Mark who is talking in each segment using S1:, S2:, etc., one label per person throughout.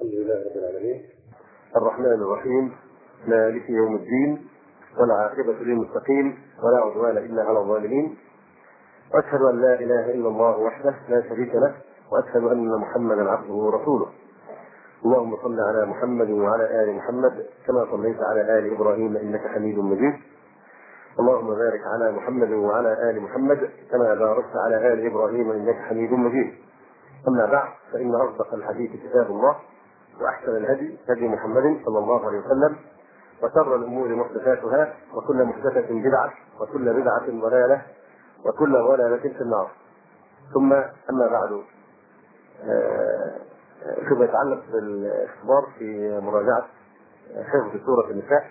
S1: الحمد لله رب العالمين الرحمن الرحيم مالك يوم الدين والعاقبة للمتقين ولا عدوان إلا على الظالمين، وأشهد أن لا إله إلا الله وحده لا شريك له، وأشهد أن محمدا عبده ورسوله. اللهم صل على محمد وعلى آل محمد كما صليت على آل إبراهيم إنك حميد مجيد. اللهم بارك على محمد وعلى آل محمد كما باركت على آل إبراهيم إنك حميد مجيد. أما بعد، فإن أصدق الحديث كتاب الله، وأحسن الهدي هدي محمد صلى الله عليه وسلم، وشر الأمور محدثاتها، وكل محدثة بدعة، وكل بدعة ضلالة، وكل ضلالة في النار. ثم أما بعد، فيما يتعلق بالاختبار في مراجعة حفظ سورة النساء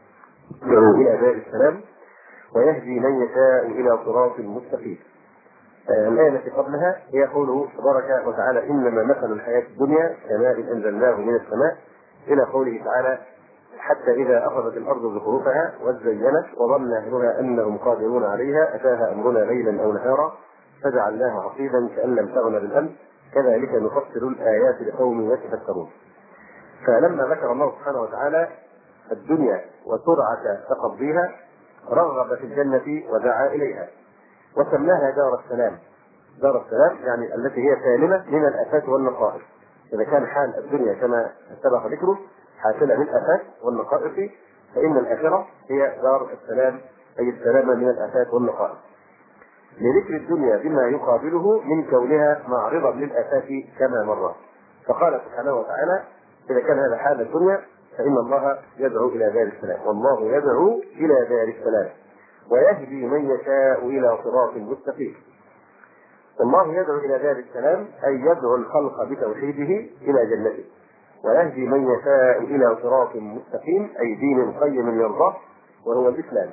S1: إلى دار السلام ويهدي من يشاء إلى صراط مستقيم. الآية التي قبلها هي قوله تبارك وتعالى: إنما مثل الحياة الدنيا كماء أنزلناه من السماء، إلى قوله تعالى: حتى إذا أخذت الأرض زخرفها وزينت وظن أهلها أنهم قادرون عليها أتاها أمرنا ليلا أو نهارا فجعلناها حصيدا كأن لم تغن بالأمس كذلك نفصل الآيات لقوم يتفكرون. فلما ذكر الله سبحانه وتعالى الدنيا وسرعة تقضيها رغب في الجنة ودعا إليها وسماها دار السلام. دار السلام يعني التي هي سالمة من الآفات والنقائص. إذا كان حال الدنيا كما سبق ذكره حاصلة بالآفات والنقائص، فإن الآخرة هي دار السلام، أي السلامة من الآفات والنقائص، لذكر الدنيا بما يقابله من كونها معرضة للآفات كما مر. فقال سبحانه وتعالى: إذا كان هذا حال الدنيا فإن الله يدعو إلى دار السلام، والله يدعو إلى دار السلام ويهدي من يشاء إلى صراط مستقيم. والله يدعو إلى دار السلام أي يدعو الخلق بتوحيده إلى جنته، ويهدي من يشاء إلى صراط مستقيم أي دين قيم يرضاه وهو الإسلام.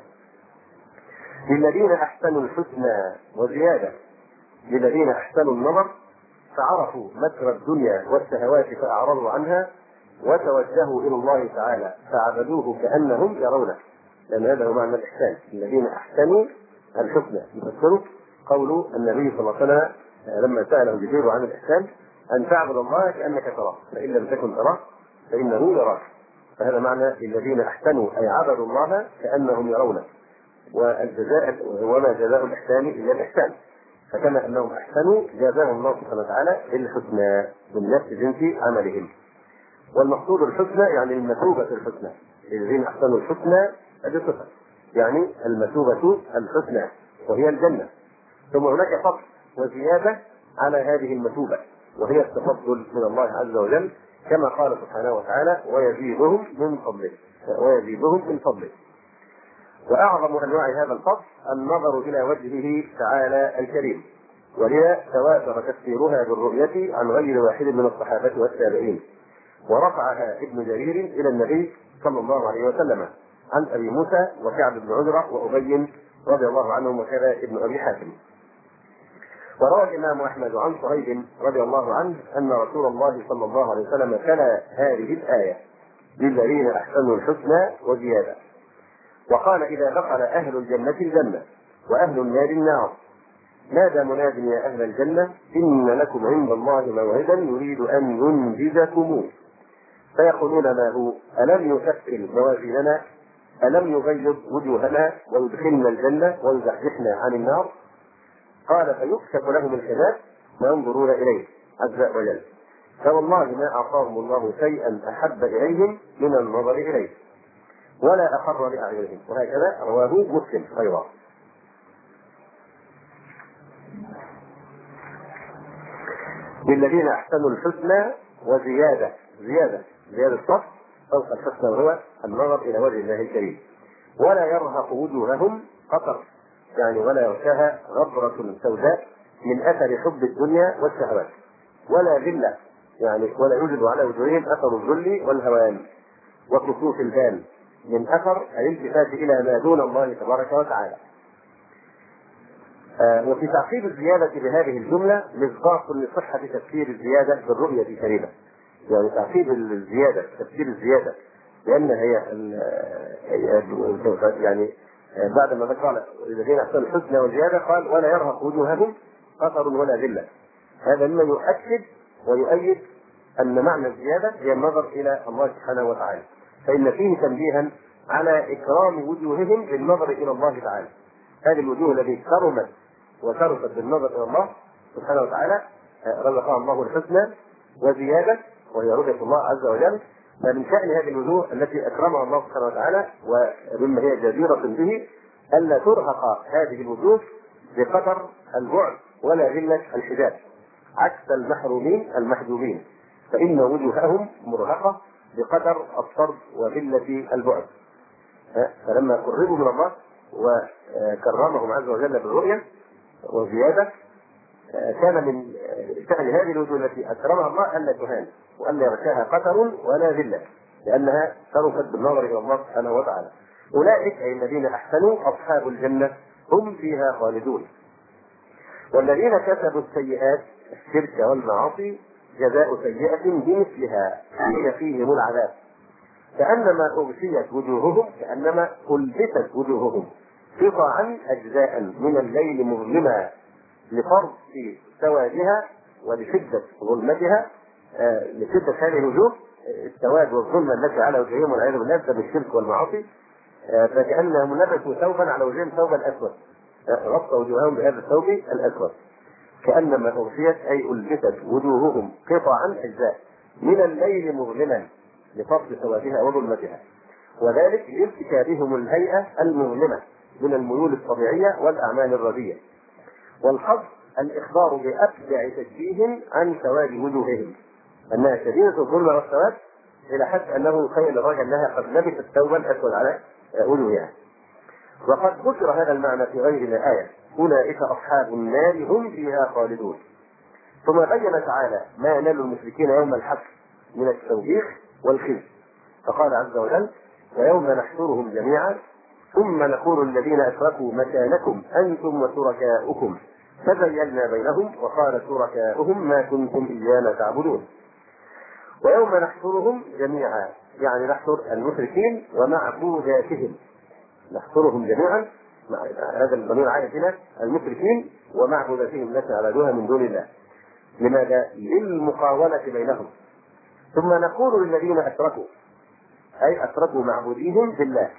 S1: للذين أحسنوا الحسنى وزيادة، للذين أحسنوا النظر فعرفوا مكر الدنيا والشهوات فأعرضوا عنها وتوجهوا إلى الله تعالى فعبدوه كأنهم يرونه، لأن هذا هو معنى الإحسان. الذين أحسنوا الحسنى يفسره قول النبي صلى الله عليه وسلم لما سأله جبريل عن الإحسان: أن تعبد الله كأنك تراه فإن لم تكن تراه فإنه يراك. فهذا معنى الذين أحسنوا أي عبدوا الله كأنهم يرونه، والجزاء وما جزاء الإحسان إلا الإحسان. فكما أنهم أحسنوا جزاهم الله سبحانه وتعالى بالحسنى من نفس جنس عملهم. والمقصود الحسنى يعني المثوبة الحسنى. الذين أحسنوا الحسنى هذه صفة، يعني المثوبة الحسنى وهي الجنة. ثم هناك فضل وزيادة على هذه المثوبة، وهي التفضل من الله عز وجل، كما قال سبحانه وتعالى: ويزيدهم من فضله، ويزيدهم من فضله. وأعظم أنواع هذا الفضل النظر إلى وجهه تعالى الكريم، وهي تواتر تفسيرها بالرؤية عن غير واحد من الصحابة والتابعين، ورفعها ابن جرير إلى النبي صلى الله عليه وسلم عن أبي موسى وكعب بن عجرة وأبي رضي الله عنهم وكذا ابن أبي حاتم. وروى الإمام أحمد عن صهيب رضي الله عنه أن رسول الله صلى الله عليه وسلم تلا هذه الآية: للذين أحسنوا الحسنى وزيادة. وقال: إذا دخل أهل الجنة الجنة وأهل النار النار نادى مناد: يا أهل الجنة إن لكم عند الله موعدا يريد أن ينجزكموه. فيقولون: ما هو؟ ألم يثقل موازيننا؟ ألم يبيض وجوهنا ويدخلنا الجنة ويزحزحنا عن النار؟ قال: فيكشف لهم الحجاب وينظرون إليه عز وجل، فوالله ما أعطاهم الله شيئا أحب إليهم من النظر إليه ولا أقر لأعينهم. وهكذا رواه مسلم أيضا. للذين أحسنوا الحسنى وزيادة، زيادة الصف فوق الحسنى، وهو النظر إلى وجه الله الكريم. ولا يرهق وجوههم قطر، يعني ولا يغشاها غبرة سوداء من أثر حب الدنيا والشهوات، ولا ذلة، يعني ولا يوجد على وجوههم أثر الذل والهوان وكسوف البال من أثر الالتفات إلى ما دون الله تبارك وتعالى. وفي تعقيب الزيادة بهذه الجملة مصداق لصحة تفسير الزيادة بالرؤية الكريمة، يعني تعقيب الزيادة تفسير الزيادة، لأن هي يعني بعد ما ذكر الذين أحسنوا الحسنى وزيادة قال: ولا يرهق وجوههم قطر ولا ذلة. هذا مما يؤكد ويؤيد أن معنى الزيادة هي النظر إلى الله سبحانه وتعالى، فإن فيه تنبيها على إكرام وجوههم بالنظر إلى الله تعالى. هذه الوجوه التي كرمت وشرفت بالنظر إلى الله سبحانه وتعالى رزقها الله الحسنى وزيادة، وهي رؤية الله عز وجل. فمن شأن هذه الوجوه التي أكرمها الله سبحانه وتعالى ومما هي جديرة به ألا ترهق هذه الوجوه بقدر البعد ولا ذلة الحجاب، عكس المحرومين المحجوبين فإن وجوههم مرهقة بقدر الطرد وذلة البعد. فلما قربوا من الله وكرمهم عز وجل بالرؤية وزيادة، كان من شأن هذه الوجوه التي أكرمها الله ألا تهان وألا يغشاها قتر ولا ذلة، لأنها شرفت بالنظر إلى الله سبحانه وتعالى. أولئك أي الذين أحسنوا أصحاب الجنة هم فيها خالدون. والذين كسبوا السيئات الشرك والمعاصي جزاء سيئة بمثلها هي فيهم العذاب كأنما أغشيت وجوههم، كأنما ألبست وجوههم قطعا أجزاء من الليل مظلما لفرط سوادها ولشدة ظلمتها. لشدة هذه الوجوه السواد والظلمة التي على وجوههم والعياذ بالله بسبب الشرك والمعاصي، فكأنهم لبسوا ثوبا على وجههم ثوبا أسود، غطوا وجوههم بهذا الثوب الأسود كأنما أغشيت أي ألبست وجوههم قطعا أجزاء من الليل مظلما لفرط سوادها وظلمتها، وذلك لارتكابهم الهيئة المظلمة من الميول الطبيعية والأعمال الرديئة. والحظ الإخبار بأبدع تشبيه عن سواد وجوههم، أنها شديدة الظلمة والسواد إلى حد أنه خيل الرجل أنها قد لبست ثوبا أسود على وجوهها. وقد ذكر هذا المعنى في غير الآية أولئك أصحاب النار هم فيها خالدون. ثم بين تعالى ما ينال المشركين يوم الحق من التوبيخ والخزي، فقال عز وجل ويوم نحشرهم جميعا ثم نقول الذين أشركوا مكانكم أنتم وشركاؤكم فزيلنا بينهم وقال شركاؤهم ما كنتم إيانا تعبدون. ويوم نحشرهم جميعا يعني نحشر المشركين ومعبوداتهم، نحشرهم جميعا هذا الضمير عائد هنا المشركين ومعبوداتهم التي عبدوها من دون الله. لماذا؟ للمقاولة بينهم. ثم نقول للذين أشركوا أي أشركوا معبوديهم بالله.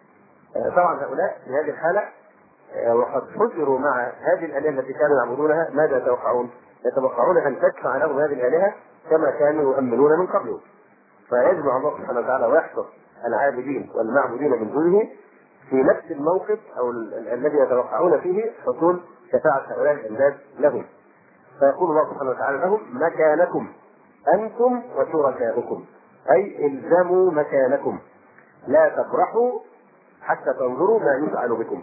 S1: طبعا هؤلاء في هذه الحالة وقد حجروا مع هذه الآلهة التي كانوا يعبدونها، ماذا يتوقعون؟ يتوقعون أن تدفع لهم هذه الآلهة كما كانوا يؤمنون من قبل، فيجمع الله سبحانه وتعالى ويحصر العابدين والمعبودين من دونه في نفس الموقف أو الذي يتوقعون فيه حصول شفاعة هؤلاء الأنداد لهم. فيقول الله سبحانه وتعالى لهم مكانكم أنتم وشركاؤكم، أي الزموا مكانكم لا تبرحوا حتى تنظروا ما يفعل بكم.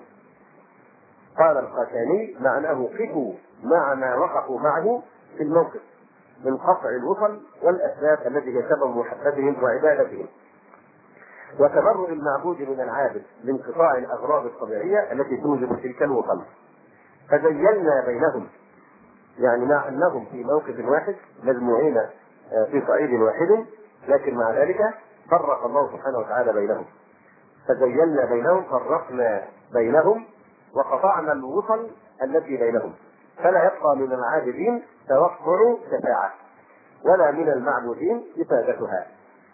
S1: قال القاساني معناه قفوا مع ما وقفوا معه في الموقف من قطع الوصل والأسباب التي هي سبب محبتهم وعبادتهم، وتبرؤ المعبود من العابد لانقطاع الأغراض الطبيعية التي توجب تلك الوصل. فزيلنا بينهم يعني مع أنهم في موقف واحد مجموعين في صعيد واحد، لكن مع ذلك فرق الله سبحانه وتعالى بينهم. فزيلنا بينهم فرقنا بينهم وقطعنا الوصل التي بينهم، فلا يبقى من العابدين توقع شفاعة ولا من المعبودين إفادتها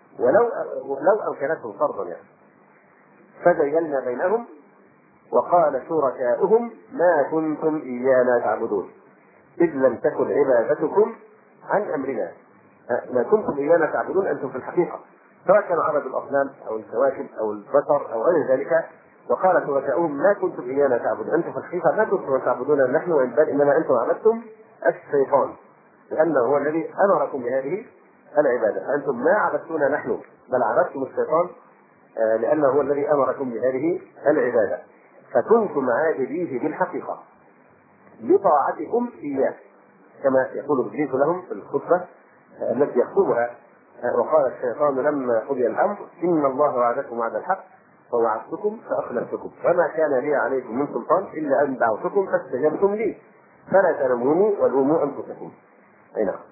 S1: ولو أمكنتهم فرضا يعني. فزيلنا بينهم وقال شركاؤهم ما كنتم إيانا تعبدون إذ لم تكن عبادتكم عن أمرنا. ما كنتم إيانا تعبدون أنتم في الحقيقة، سواء كانوا عبد الأصنام أو الكواكب أو البشر أو غير ذلك. وقال شركاؤهم ما كنتم إيانا تعبدون، أنتم في الحقيقة ما كنتم تعبدون نحن بل إنما أنتم عبدتم الشيطان لأنه هو الذي أمركم بهذه العبادة، فأنتم ما عبدتونا نحن بل عبدتم الشيطان لأنه هو الذي أمركم بهذه العبادة، فكنتم عابديه بالحقيقة بطاعتكم إياه كما يقول إبليس لهم في الخطبة التي يخطبها. وقال الشيطان لما قضي الأمر إن الله وعدكم وعد الحق ووعدتكم فأخلفتكم وما كان لي عليكم من سلطان إلا أن دعوتكم فاستجبتم لي فلا تلوموني ولوموا أنفسكم. أي نعم.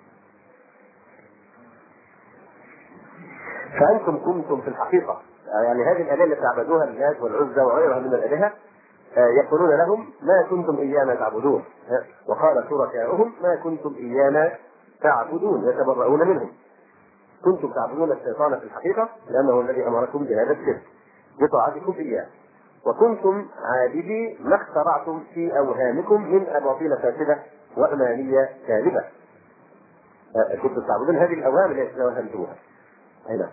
S1: فأنتم كنتم في الحقيقة يعني هذه الآلهة التي تعبدوها اللات والعزى وغيرها من الآلهة يقولون لهم ما كنتم إيانا تعبدون، وقال شركاؤهم ما كنتم إيانا تعبدون يتبرؤون منهم. كنتم تعبدون الشيطان في الحقيقة لأنه الذي أمركم بهذا الشرك بطاعتكم إياه، وكنتم عابدي ما اخترعتم في أوهامكم من أباطيل فاسدة وأمانية كاذبة. كنتم تعبدون هذه الأوهام التي توهمتموها. هنا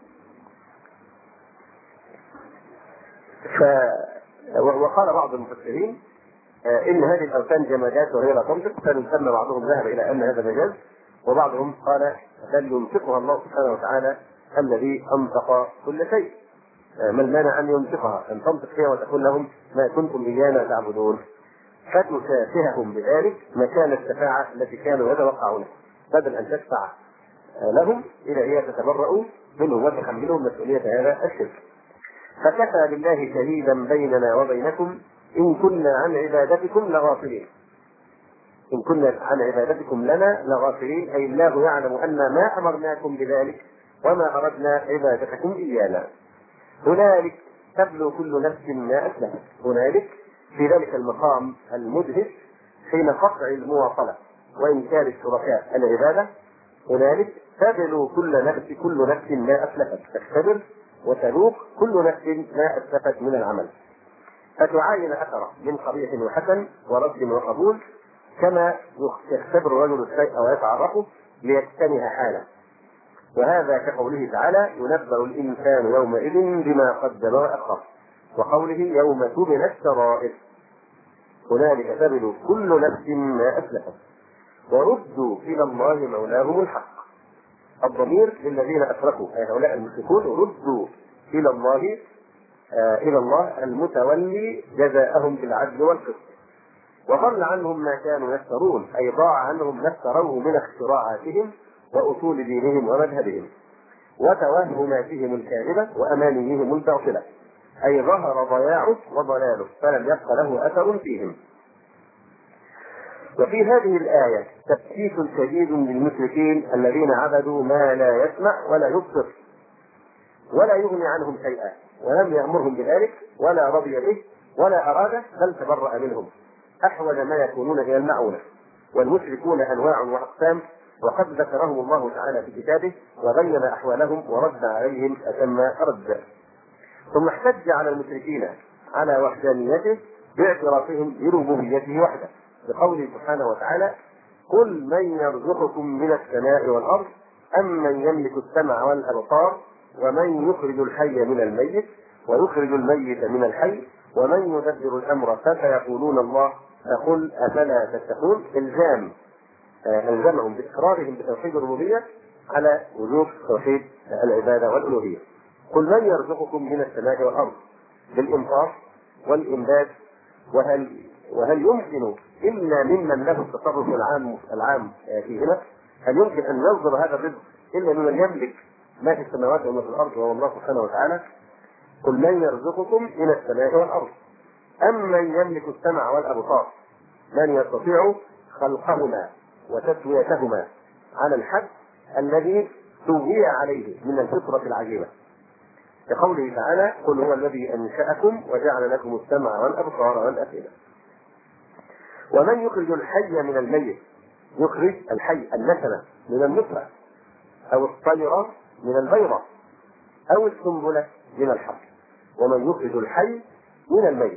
S1: وقال بعض المفسرين إن هذه الأوثان جمادات وهي لا تنطق، فيسمى بعضهم ذهب إلى أن هذا مجاز، وبعضهم قال بل ينطقها الله سبحانه وتعالى الذي أنطق كل شيء. ما المانع أن ينطقها، أن تنطق فيها وتقول لهم ما كنتم إيانا تعبدون، فتشافههم بذلك مكان الشفاعة التي كانوا يتوقعونها، بدل أن تشفع لهم إلى هي تتبرؤوا منهم وتحملهم مسؤولية هذا الشرك. فكفى بالله شهيدا بيننا وبينكم إن كنا عن عبادتكم لغافلين. إن كنا عن عبادتكم لنا لغافلين، أي الله يعلم أن ما أمرناكم بذلك وما أردنا عبادتكم إيانا. هنالك تبلو كل نفس ما أسلمت. هنالك في ذلك المقام المدهش حين قطع المواصلة وإنكار الشركاء العبادة، هنالك تبلو كل نفس ما أسلفت، تختبر وتذوق كل نفس ما أسلفت من العمل، فتعاين أثره من قبيح وحسن ورد وقبول، كما يختبر الرجل الشيء ويتعرفه ليجتنها حاله. وهذا كقوله تعالى ينبأ الإنسان يومئذ بما قدم وأخر، وقوله يوم تبلى السرائر. هنالك تبلو كل نفس ما أسلفت وردوا إلى الله مولاهم الحق. الضمير للذين أشركوا، أي هؤلاء المشركون، ردوا إلى الله المتولي جزاءهم بالعدل والقسط. وضل عنهم ما كانوا يفترون، أي ضاع عنهم ما افتروه من اختراعاتهم وأصول دينهم ومذهبهم وتوهماتهم الكاذبة وأمانيهم الباطلة، أي ظهر ضياعه وضلاله فلم يبق له أثر فيهم. وفي هذه الآية تبكيت شديد للمشركين الذين عبدوا ما لا يسمع ولا يبصر ولا يغني عنهم شيئا، ولم يأمرهم بذلك ولا رضي به ولا أراده، بل تبرأ منهم أحوج ما يكونون إلى المعونة. والمشركون أنواع وأقسام، وقد ذكرهم الله تعالى في كتابه وبين أحوالهم ورد عليهم أتم رد. ثم احتج على المشركين على وحدانيته باعترافهم بربوبيته وحده، بقوله سبحانه وتعالى قل من يرزقكم من السماء والأرض أم من يملك السمع والأبصار ومن يخرج الحي من الميت ويخرج الميت من الحي ومن يدبر الأمر فسيقولون الله فقل أفلا تتقون. ألزمهم بإقرارهم بتوحيد الربوبية على وجوب توحيد العبادة والألوهية. قل من يرزقكم من السماء والأرض بالإنفاق والإنبات، وهل يمكن إلا ممن له التصرف العام فيهما؟ هل يمكن أن ينظر هذا الرزق إلا ممن يملك ما في السماوات وما في الأرض وهو الله سبحانه وتعالى؟ قل من يرزقكم من السماء والأرض أم من يملك السمع والأبصار، من يستطيع خلقهما وتسويتهما على الحد الذي سوي عليه من الفطرة العجيبة، كقوله تعالى قل هو الذي أنشأكم وجعل لكم السمع والأبصار والأفئدة. ومن يخرج الحي من الميت، يخرج الحي النسمة من النطفة أو الطيرة من البيضة أو السنبلة من الحب. ومن يخرج الحي من الميت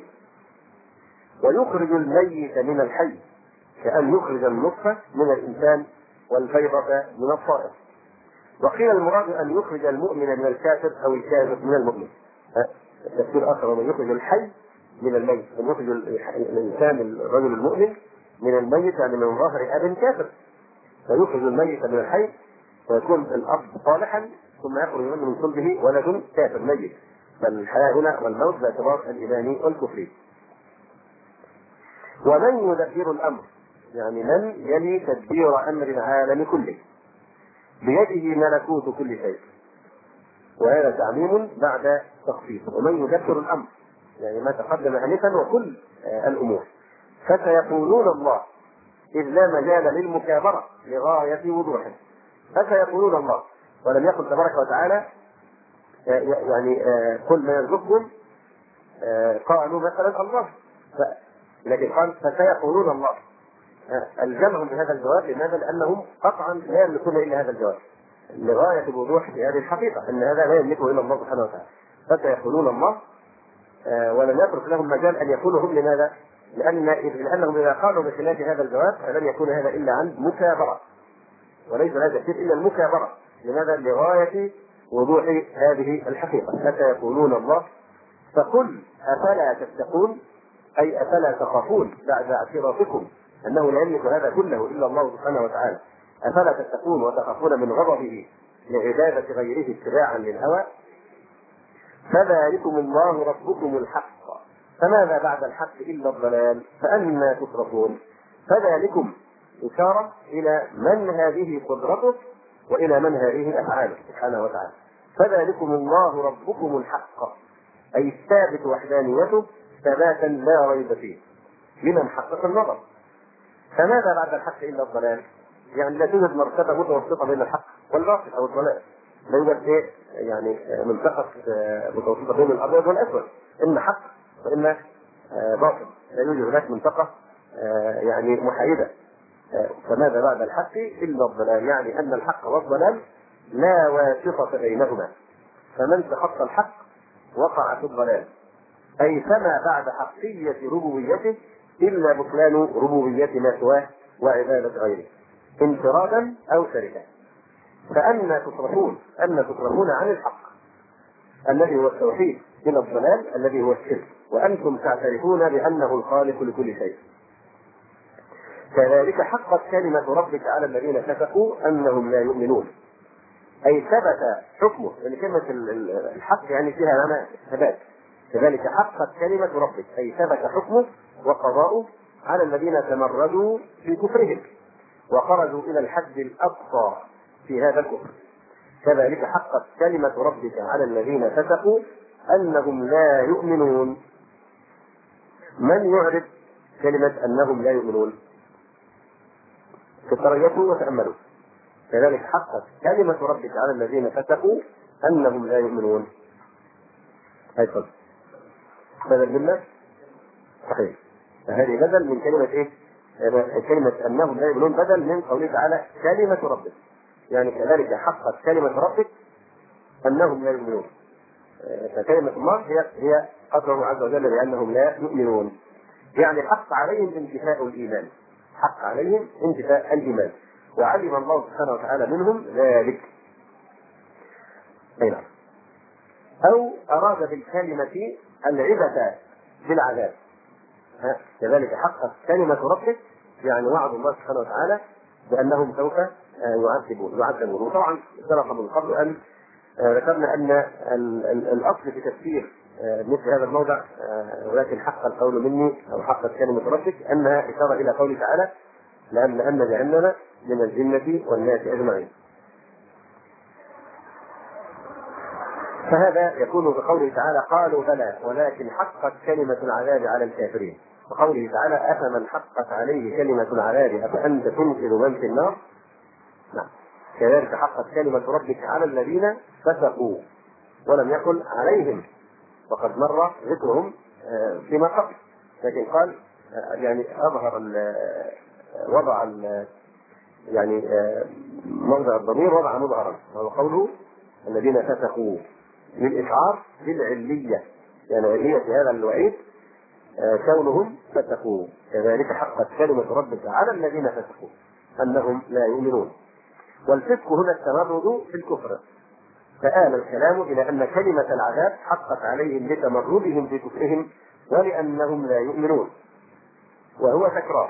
S1: ويخرج الميت من الحي، كأن يخرج النطفة من الإنسان والبيضة من الطائر. وقيل المراد أن يخرج المؤمن من الكافر أو الكافر من المؤمن. تفسير آخر ومن يخرج الحي من الميت، أن يخرج الإنسان الرجل المؤمن من الميت يعني من ظهر أب كافر، فيخرج الميت من الحي ويكون الأب صالحا ثم يخرج من صلبه ولد كافر ميت، بل الحياة هنا والموت باعتبار الإيمان والكفر. ومن يدبر الأمر يعني من يلي تدبير أمر العالم كله بيده ملكوت كل شيء، وهذا تعميم بعد تخصيص. ومن يدبر الأمر يعني ما تقدم آنفا وكل الأمور. فسيقولون الله، إذ لا مجال للمكابرة لغاية وضوحه، فسيقولون الله، ولم يقل تبارك وتعالى يعني قل ما يرزقكم قالوا مثلا الله، لكن قال فسيقولون الله، ألزمهم بهذا الجواب. لماذا؟ لأنهم قطعا لا يملكون إلا هذا الجواب لغاية الوضوح في هذه الحقيقة، أن هذا لا يملكه إلا الله سبحانه وتعالى. فسيقولون الله، ولم يترك لهم مجال أن يقولوا هم. لماذا؟ لأنهم إذا قالوا بخلاف هذا الجواب فلن يكون هذا إلا عن مكابرة، وليس هذا الشيء إلا المكابرة. لماذا؟ لغاية وضوح هذه الحقيقة. فسيقولون الله. فقل أفلا تتقون، أي أفلا تخافون بعد اعترافكم أنه لا يملك هذا كله إلا الله سبحانه وتعالى، أفلا تتقون وتخافون من غضبه لعبادة غيره اتباعا للهوى؟ فذلكم الله ربكم الحق، فماذا بعد الحق إلا الضلال، فأنى تصرفون. فذلكم إشارة إلى من هذه قدرته وإلى من هذه أفعاله سبحانه وتعالى. فذلكم الله ربكم الحق، أي الثابت وحدانيته ثباتا لا ريب فيه لمن حقق النظر. فماذا بعد الحق إلا الضلال؟ يعني لا توجد مرتبة متوسطة بين الحق والباطل أو الضلال، لا يوجد يعني منطقة متوسطة بين الأبيض والأسود، إما حق وإما باطل، لا يوجد هناك منطقة يعني محايدة. فماذا بعد الحق إلا الضلال، يعني أن الحق والضلال لا واسطة بينهما، فمن تخطى الحق وقع في الضلال. أي فما بعد حقية ربوبيته إلا بطلان ربوبية ما سواه وعبادة غيره انفرادا أو شركا. فأنى تصرفون، أن تصرفون عن الحق الذي هو التوحيد إلى الضلال الذي هو الشرك، وأنتم تعترفون بأنه الخالق لكل شيء. كذلك حقت كلمة ربك على الذين فسقوا أنهم لا يؤمنون، أي ثبت حكمه، يعني كلمة الحق يعني فيها معنى ثبات. كذلك حقت كلمة ربك، أي ثبت حكمه وقضاؤه على الذين تمردوا في كفرهم وخرجوا إلى الحد الأقصى في هذا الكفر. كذلك حقت كلمة ربك على الذين فسقوا أنهم لا يؤمنون. من يعرف كلمة أنهم لا يؤمنون؟ تتريثوا وتأملوا. كذلك حقت كلمة ربك على الذين فسقوا أنهم لا يؤمنون. هاي صدق بدل بالله صحيح. فهذه بدل من كلمة إيه؟ كلمة أنهم لا يؤمنون بدل من قوله تعالى كلمة ربك، يعني كذلك حقت كلمة ربك أنهم لا يؤمنون. فكلمة الله هي قدره عز وجل بأنهم لا يؤمنون، يعني حق عليهم انتفاء الإيمان، حق عليهم انتفاء الإيمان، وعلم الله سبحانه وتعالى منهم ذلك. أي نعم. أو أراد بالكلمة العبث بالعذاب. كذلك حقت كلمة ربك، يعني وعد الله سبحانه وتعالى بأنهم سوف يعذبون. وطبعا سبق من قبل أن ذكرنا أن الأصل في تفسير مثل هذا الموضع ولكن حق القول مني أو حقت كلمة ربك أنها إشارة إلى قوله تعالى لأن جهنم من الجنة والناس أجمعين. فهذا يكون بقوله تعالى قالوا بلى ولكن حقت كلمة العذاب على الكافرين، وقوله تعالى أفمن حقت عليه كلمة العذاب أفأنت تنقذ من في النار. نعم. كذلك حقت كلمة ربك على الذين فسقوا، ولم يقل عليهم، وقد مر ذكرهم فيما قبل، لكن قال يعني أظهر وضع يعني موضع الضمير وضع مظهرا، وهو قوله الذين فسقوا للإشعار بالعلية، يعني علية هذا الوعيد كونهم فسقوا. كذلك حقت كلمة ربك على الذين فسقوا أنهم لا يؤمنون. والفسق هنا التمرد في الكفر، فآل الكلام إلى أن كلمة العذاب حقت عليهم لتمردهم في كفرهم ولأنهم لا يؤمنون، وهو تكرار.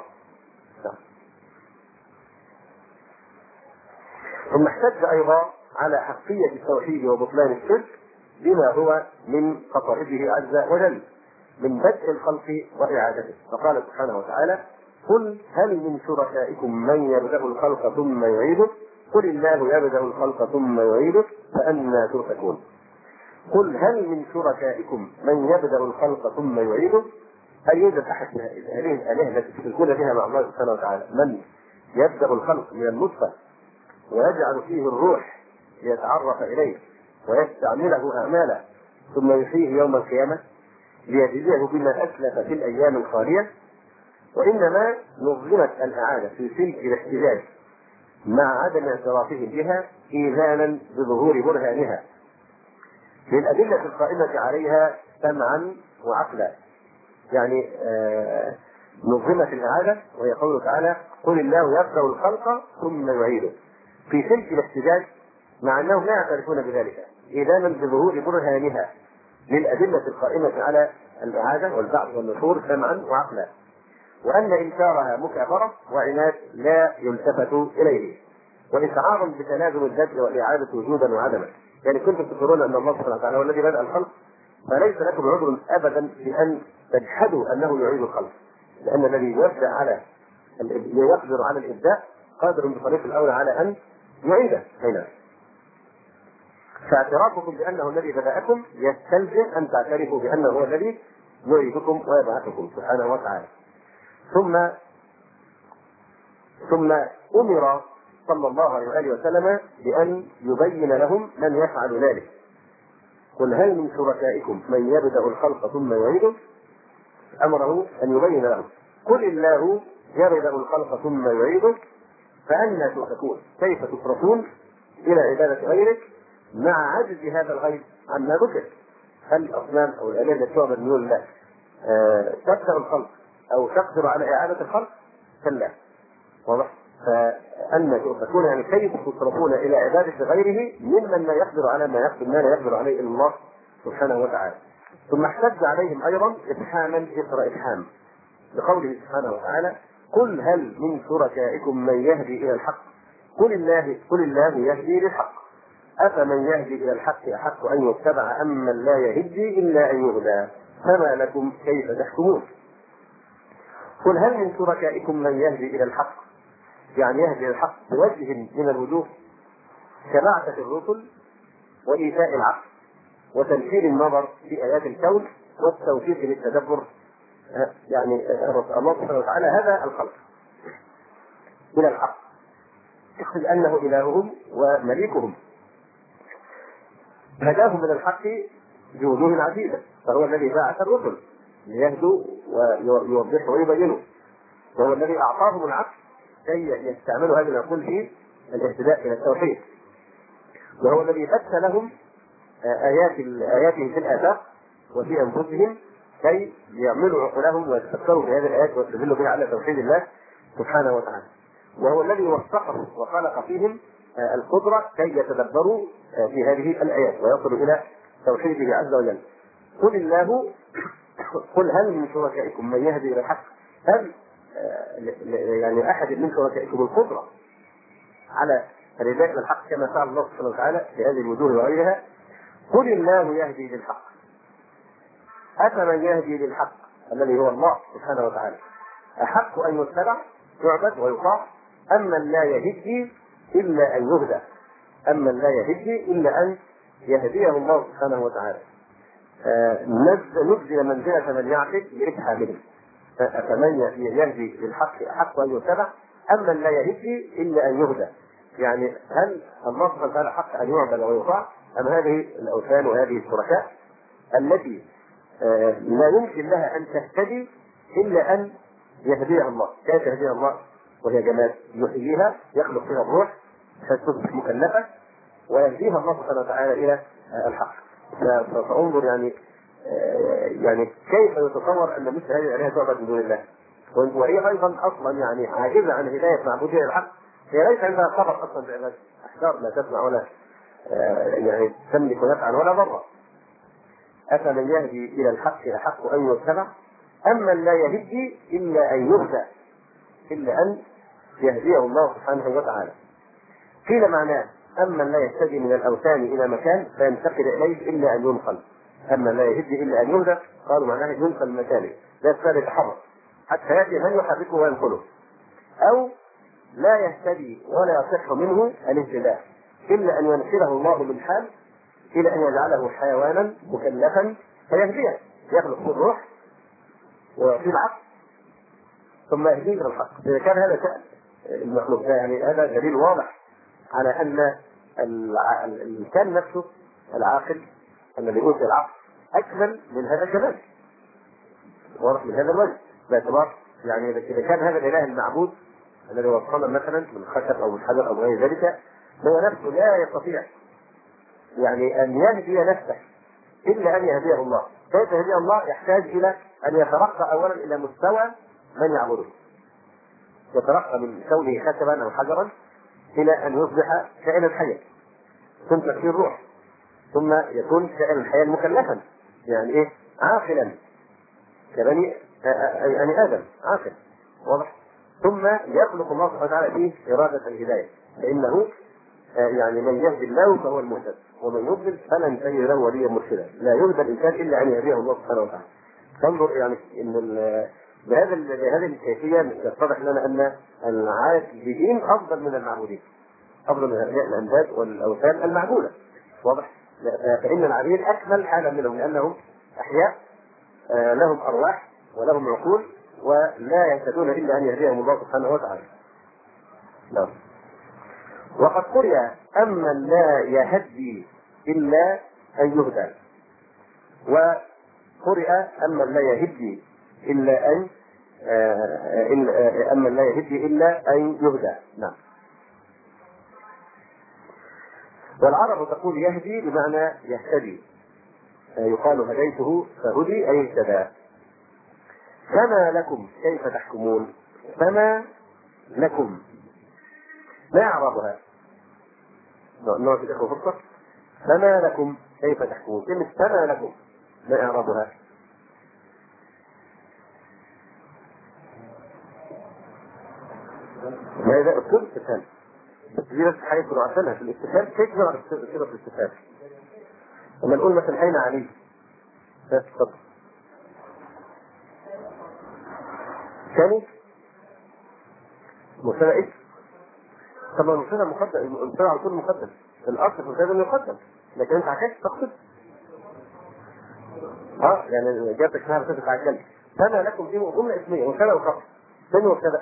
S1: ثم احتج أيضا على حقية التوحيد وبطلان الشرك بما هو من خصائصه عز وجل من بدء الخلق وإعادته، فقال سبحانه وتعالى قل هل من شركائكم من يبدأ الخلق ثم يعيده قل الله يبدأ الخلق ثم يعيده فأنى تؤفكون. قل هل من شركائكم من يبدأ الخلق ثم يعيده، هل يوجد أحد من هذه الآلهة التي تشركون بها مع الله سبحانه وتعالى من يبدأ الخلق من النطفة ويجعل فيه الروح ليتعرف إليه ويستعمله أعماله ثم يحييه يوم القيامة ليجزيه بما أسلف في الأيام الخالية؟ وإنما نظمت الإعادة في سلك الاحتجاج مع عدم اعترافهم بها إيذانا بظهور برهانها للأدلة القائمة عليها سمعا وعقلا. يعني نظمت الإعادة، وهي قوله تعالى: قل الله يبدأ الخلق ثم يعيده، في سلك الاحتجاج مع أنهم لا يعترفون بذلك إيذانا بظهور برهانها للأدلة القائمة على الإعادة والبعث والنشور سمعا وعقلا، وأن إنكارها مكابرة وعناد لا يلتفت إليه، وإشعارا بتلازم البدء والإعادة وجودا وعدما. يعني كنتم تقولون أن الله سبحانه وتعالى هو الذي بدأ الخلق، فليس لكم عذر أبدا في أن تجحدوا أنه يعيد الخلق، لأن الذي يبدأ على يقدر على الإبداع قادر بطريق الأولى على أن يعيده هنا. فاعترافكم بأنه الذي بدأكم يستلزم أن تعترفوا بأنه هو الذي يعيدكم ويبعثكم سبحانه وتعالى. ثم أمر صلى الله عليه وآله وسلم بأن يبين لهم من يفعل ذلك. قل هل من شركائكم من يبدأ الخلق ثم يعيده؟ أمره أن يبين لهم. قل الله يبدأ الخلق ثم يعيده فأنى تؤفكون، كيف تصرفون إلى عبادة غيرك مع عجز هذا الغيب عما ذكر؟ هل الأصنام أو الآلهة التي تعبد من دون الله تبدأ الخلق أو تقدر على إعادة الخلق؟ كلا. واضح؟ فأن تؤفكون يعني كيف تصرفون إلى عبادة غيره ممن لا يقدر على ما لا يقدر عليه إلا الله سبحانه وتعالى. ثم احتج عليهم أيضا إفحاما إثر إفحام بقوله سبحانه وتعالى: قل هل من شركائكم من يهدي إلى الحق قل الله يهدي للحق أفمن يهدي إلى الحق أحق أن يتبع أم من لا يهدي إلا أن يهدى فما لكم كيف تحكمون. قل هل من شركائكم من يهدي إلى الحق، يعني يهدي إلى الحق بوجه من الوجوه كبعثة الرسل وإيتاء العقل وتنفيذ النظر في آيات الكون والتوفيق للتدبر. يعني الله سبحانه وتعالى هذا الخلق إلى الحق لأنه إلههم ومليكهم، هداهم من الحق بوجوه عديدة، فهو الذي بعث الرسل ليهدوا ويوضحوا ويبينوا، وهو الذي أعطاهم العقل كي يستعملوا هذه العقول في الاهتداء إلى التوحيد، وهو الذي بث لهم آياته في الآفاق وفي أنفسهم كي يعملوا عقولهم ويتفكروا في هذه الآيات ويستدلوا بها على توحيد الله سبحانه وتعالى، وهو الذي وفقهم وخلق فيهم القدرة كي يتدبروا في هذه الآيات ويصلوا إلى توحيده عز وجل. قل هل من شركائكم من يهدي إلى الحق، هل يعني أحد من شركائكم القدرة على الهداية إلى الحق كما فعل الله سبحانه وتعالى في هذه الوجوه وغيرها؟ قل الله يهدي للحق أفمن يهدي للحق الذي هو الله سبحانه وتعالى أحق أن يتبع يعبد ويطاع أم من لا يهدي إلا أن يهدى، أما لا يهدي إلا أن يهديه الله سبحانه وتعالى. نزل منزلة من يعقل بإفحامه، فمن يهدي للحق أحق أن يتبع أما لا يهدي إلا أن يهدى، يعني هل الله سبحانه وتعالى حق أن يعبد ويطاع أم هذه الأوثان وهذه الشركاء التي لا يمكن لها أن تهتدي إلا أن يهديها الله؟ كيف يهديها الله وهي جماد؟ يحييها يخلق فيها الروح فتصبح مكلفة ويهديها الله سبحانه وتعالى إلى الحق. فانظر يعني كيف يتصور أن مثل هذه الآلهة تعبد من دون الله، وهي أيضا أصلا يعني عاجزة عن هداية معبودية الحق، هي ليس عندها خبر أصلا بعبادة أحجار لا تسمع ولا يعني تملك نفعا ولا ضرا. أفمن يهدي إلى الحق أحق أن يتبع أم من لا يهدي إلا أن يهدى إلا أن يهديه الله سبحانه وتعالى. قيل معناه أما لا يهتدي من الأوثان إلى مكان فينتقل إليه إلا أن ينقل، أما لا يهدي إلا أن يهدى قالوا معناه ينقل مكانه لا يستطيع يتحرك حتى يأتي من يحركه وينقله، أو لا يهتدي ولا يصح منه الاهتداء إلا أن ينقله الله من حال إلى أن يجعله حيوانا مكلفا فيهديه، يخلق في الروح وفي العقل ثم يهديه إلى الحق. إذا كان هذا شأن المخلوق يعني هذا دليل واضح على أن الإنسان نفسه العاقل الذي أوتي العقل أكمل من هذا الجمال، واضح من هذا الوجه باعتبار يعني إذا كان هذا الإله المعبود الذي هو الصنم مثلا من خشب أو من حجر أو غير ذلك، هو نفسه لا يستطيع يعني أن يهدي نفسه إلا أن يهديه الله. كيف يهديه الله؟ يحتاج إلى أن يترقى أولا إلى مستوى من يعبده، يترقى من كونه خشبا أو حجرا إلى أن يصبح كائنا حيا، ثم تكون روح، ثم يكون كائنا حيا مكلفا، يعني إيه؟ عاقلا كبني يعني آدم عاقل، واضح؟ ثم يخلق الله سبحانه وتعالى فيه إرادة الهداية، فإنه يعني من يهدي الله فهو المهتد، ومن يضلل فلن تجد له وليا مرشدا. لا يهدى الإنسان إلا أن يهديه الله سبحانه وتعالى. فانظر يعني إن بهذه الكيفية يتضح لنا أن العابدين أفضل من المعبودين، أفضل من هؤلاء الأنداد والأوثان المعبودة، واضح؟ فإن العابدين أكمل حالا منهم، لأنهم أحياء لهم أرواح ولهم عقول، ولا يهتدون إلا أن يهديهم الله سبحانه وتعالى. نعم. وقد قرئ أمن لا يهدي إلا أن يهدى، وقرئ أمن لا يهدي إلا أن أمن لا يهدي إلا أن يهدى. نعم. والعرب تقول يهدي بمعنى يهتدي، يقال هديته فهدي أي اهتدى. فما لكم كيف تحكمون؟ فما لكم ما أعرابها؟ نعطي لكم فرصة. فما لكم كيف تحكمون؟ كلمة فما لكم ما أعرابها؟ هذا أسلوب استفهام، بس دي بس حاجة تكونوا عارفينها في الاستفهام. كيف نعرف صيغة الاستفهام؟ لما نقول مثلا أين علي؟ تفضل. ثاني مبتدأ اسم. طبعا المبتدأ مقدم، المبتدأ على طول مقدم، الأصل في المبتدأ إنه يقدم، لكن أنت عكست تقصد. يعني إجابتك فيها بتفق على الكلمة. فما لكم دي جملة اسمية، مبتدأ وخبر. ثاني مبتدأ.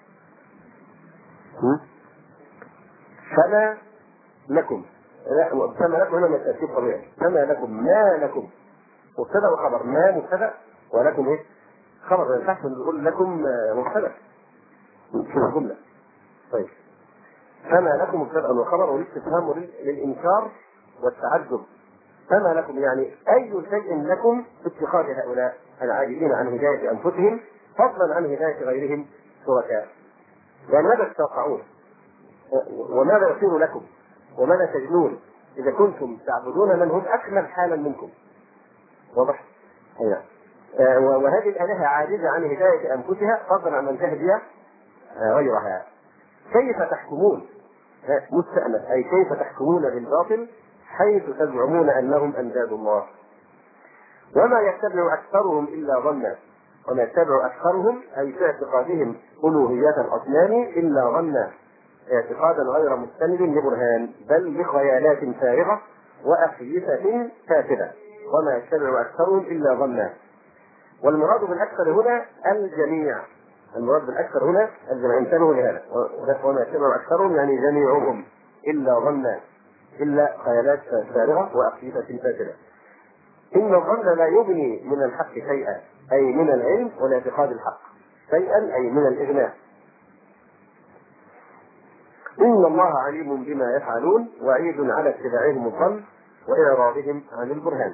S1: فما لكم، لا فما لكم هنا من الترتيب طبيعي. فما لكم ما لكم مبتدأ وخبر، ما مبتدأ ولكم إيه؟ خبر. ما ينفعش نقول لكم مبتدأ في الجملة. طيب فما لكم مبتدأ وخبر، والاستفهام للإنكار والتعجب. فما لكم يعني أي شيء لكم في اتخاذ هؤلاء العاجزين عن هداية أنفسهم فضلا عن هداية غيرهم شركاء؟ يعني ماذا تتوقعون؟ وماذا يصير لكم؟ وماذا تجنون إذا كنتم تعبدون من هم أكمل حالا منكم؟ واضح؟ أيوة. وهذه الآلهة عاجزة عن هداية أنفسها فضلا عن أن تهدي غيرها. كيف تحكمون؟ مستأنف، أي كيف تحكمون بالباطل حيث تزعمون أنهم أنداد الله؟ وما يتبع أكثرهم إلا ظنا. وما يتبع أكثرهم أي في اعتقادهم ألوهيات الأصنام إلا ظنا، اعتقادا غير مستند لبرهان، بل بخيالات فارغة وأحيفة فاسدة. وما يتبع أكثرهم إلا ظنا. والمراد بالأكثر هنا الجميع، المراد بالأكثر هنا الجميع، انتبهوا لهذا. وما يتبع أكثرهم يعني جميعهم إلا ظنا، إلا خيالات فارغة وأحيفة فاسدة. إن الظن لا يغني من الحق شيئا، أي من العلم والاعتقاد الحق، شيئا أي من الإغناء. إن الله عليم بما يفعلون، وعيد على اتباعهم الظن وإعراضهم عن البرهان.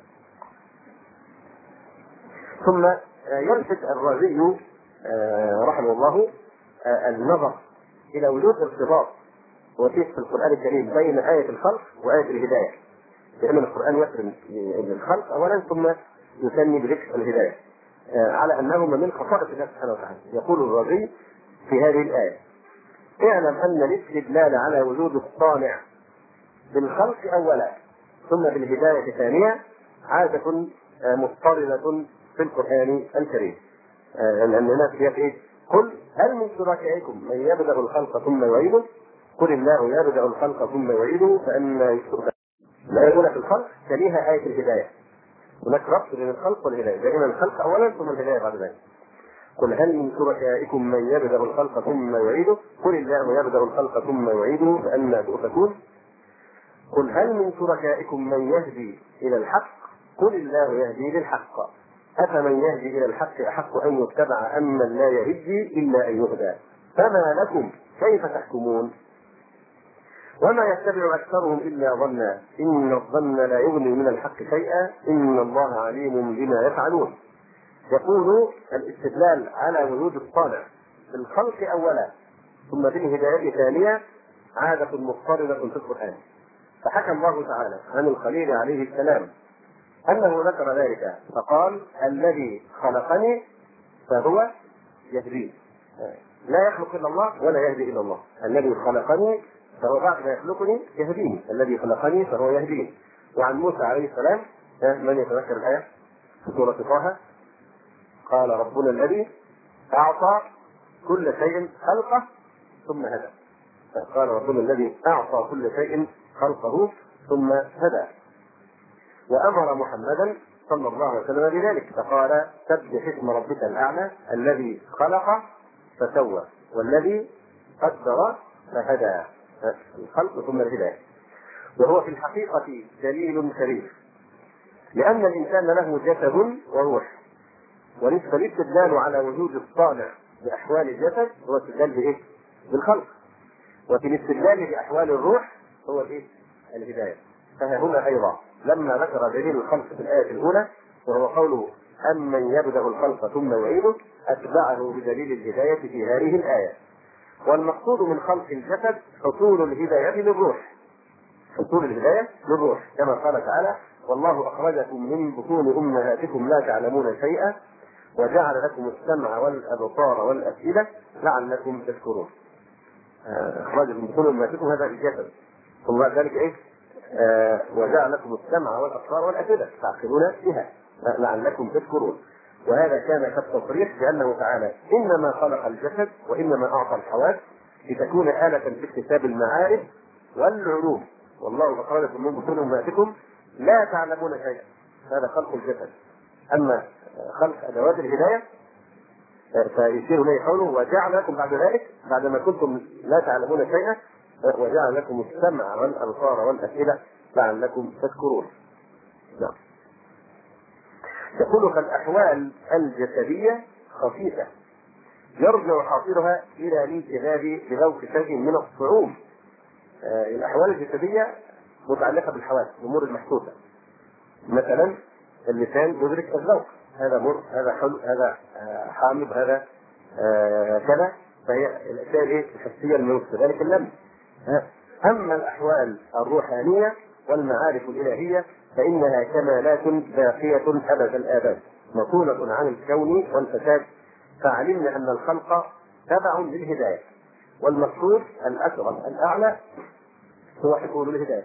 S1: ثم يلفت الرازي رحمه الله النظر إلى وجود ارتباط وثيق في القرآن الكريم بين آية الخلق وآية الهداية، لأن القرآن يكرم الخلق أولا ثم يسمي بذكر الهداية على أنهما من خصائص الله سبحانه وتعالى. يقول الرازي في هذه الآية: اعلم أن الاستدلال على وجود الصانع بالخلق أولا ثم بالهداية ثانية عادة مضطردة في القرآن الكريم. لأن الناس هي قل هل من شركائكم من يبدأ الخلق ثم يعيده؟ قل الله يبدأ الخلق ثم يعيده فأنى يشركون. لا يقول في الخلق تليها آية الهداية، هناك ربط بين الخلق والهداية، دائما الخلق أولا ثم الهداية بعد ذلك. قل هل من شركائكم من يبدأ الخلق ثم يعيده؟ قل الله يبدأ الخلق ثم يعيده فأنى تؤفكون. قل هل من شركائكم من يهدي إلى الحق؟ قل الله يهدي للحق أفمن يهدي إلى الحق أحق أن يتبع أم من لا يهدي إلا أن يهدى فما لكم كيف تحكمون وما يتبع أكثرهم إلا ظنا إن الظن لا يغني من الحق شيئا إن الله عليم بما يفعلون. يقول الاستدلال على وجود الصانع في الخلق أولا ثم في الهداية ثانية عادة مضطردة في القرآن. فحكى الله تعالى عن الخليل عليه السلام أنه ذكر ذلك فقال الذي خلقني فهو يهدين. لا يخلق إلا الله ولا يهدي إلا الله. الذي خلقني فهو بعد ما يخلقني يهديني. الذي خلقني فهو يهديني. وعن موسى عليه السلام من يتذكر الآية في سورة طه قال ربنا الذي أعطى كل شيء خلقه ثم هدى. قال ربنا الذي أعطى كل شيء خلقه ثم هدى. وأمر محمدا صلى الله عليه وسلم بذلك فقال سبح اسم ربك الأعلى الذي خلق فسوى والذي قدر فهدى. الخلق ثم الهداية. وهو في الحقيقة دليل شريف لأن الإنسان له جسد وروح ونسبة الاستدلال على وجود الصانع بأحوال الجسد هو استدلال بإيه؟ بالخلق. وفي الاستدلال بأحوال الروح هو الإيه؟ الهداية. فهنا أيضا لما ذكر دليل الخلق في الآية الأولى وهو قوله أمن يبدأ الخلق ثم يعيده أتبعه بدليل الهداية في هذه الآية. والمقصود من خلق الجسد حصول الهداية للروح. حصول الهداية للروح كما قال تعالى والله أخرجكم من بطون أمهاتكم لا تعلمون شيئا وجعل لكم السمع والأبصار والأفئدة لعلكم تشكرون. أخرجكم من بطون أمهاتكم هذا الجسد ثم بعد ذلك إيه؟ وجعل لكم السمع والأبصار والأفئدة تعقلون بها لعلكم تشكرون. وهذا كان كالتصريح بأنه تعالى إنما خلق الجسد وإنما أعطى الحواس لتكون آلة في اكتساب المعارف والعلوم. والله أخرجكم من بطون أمهاتكم لا تعلمون شيئا. هذا خلق الجسد. أما خلق أدوات الهداية فيشير إليه قوله وجعل لكم بعد ذلك بعدما كنتم لا تعلمون شيئا وجعل لكم السمع والأبصار والأفئدة لعلكم تشكرون. نعم. يقول فالأحوال الجسدية خفيفة يرجع حاصلها إلى الانتباه بذوق شيء من الصعوب. الأحوال الجسدية متعلقة بالحواس الأمور المحسوسة. مثلا اللسان يدرك الذوق هذا مر هذا حلو هذا حامض هذا كذا فهي الأشياء الحسية الموجودة ذلك اللمس. أما الأحوال الروحانية والمعارف الإلهية فإنها كمالات باقية أبد الآباد مصونة عن الكون والفساد. فعلمنا أن الخلق تبع للهداية والمقصود الأشرف الأعلى هو حصول الهداية.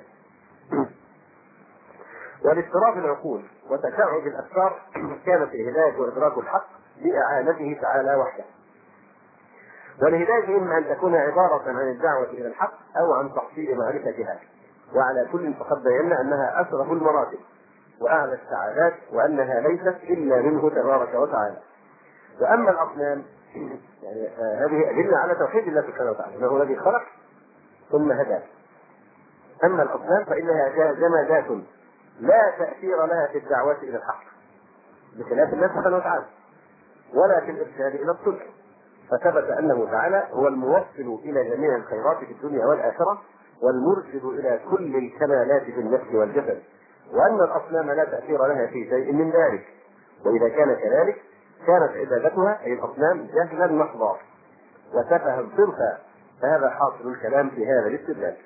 S1: ولاضطراب العقول وتشعب الأفكار كانت الهداية وإدراك الحق بإعانته تعالى وحده. والهداية إما أن تكون عبارة عن الدعوة إلى الحق أو عن تحصيل معرفتها. وعلى كل فقد بينا أنها أشرف المراتب وأعلى السعادات وأنها ليست إلا منه تبارك وتعالى. وأما الأصنام يعني هذه أدلة على توحيد الله سبحانه وتعالى أنه الذي خلق ثم هدى. أما الأصنام فإنها جمادات لا تأثير لها في الدعوة إلى الحق بخلاف الله سبحانه وتعالى ولا في الإرشاد إلى الصدق. فثبت أنه تعالى هو الموصل إلى جميع الخيرات في الدنيا والآخرة والمرشد إلى كل الكمالات في النفس والجسد. وأن الأصنام لا تأثير لها في شيء من ذلك. وإذا كان كذلك كانت عبادتها أي الأصنام جهلا محضا وسفها صرفا. فهذا حاصل الكلام في هذا الاستدلال.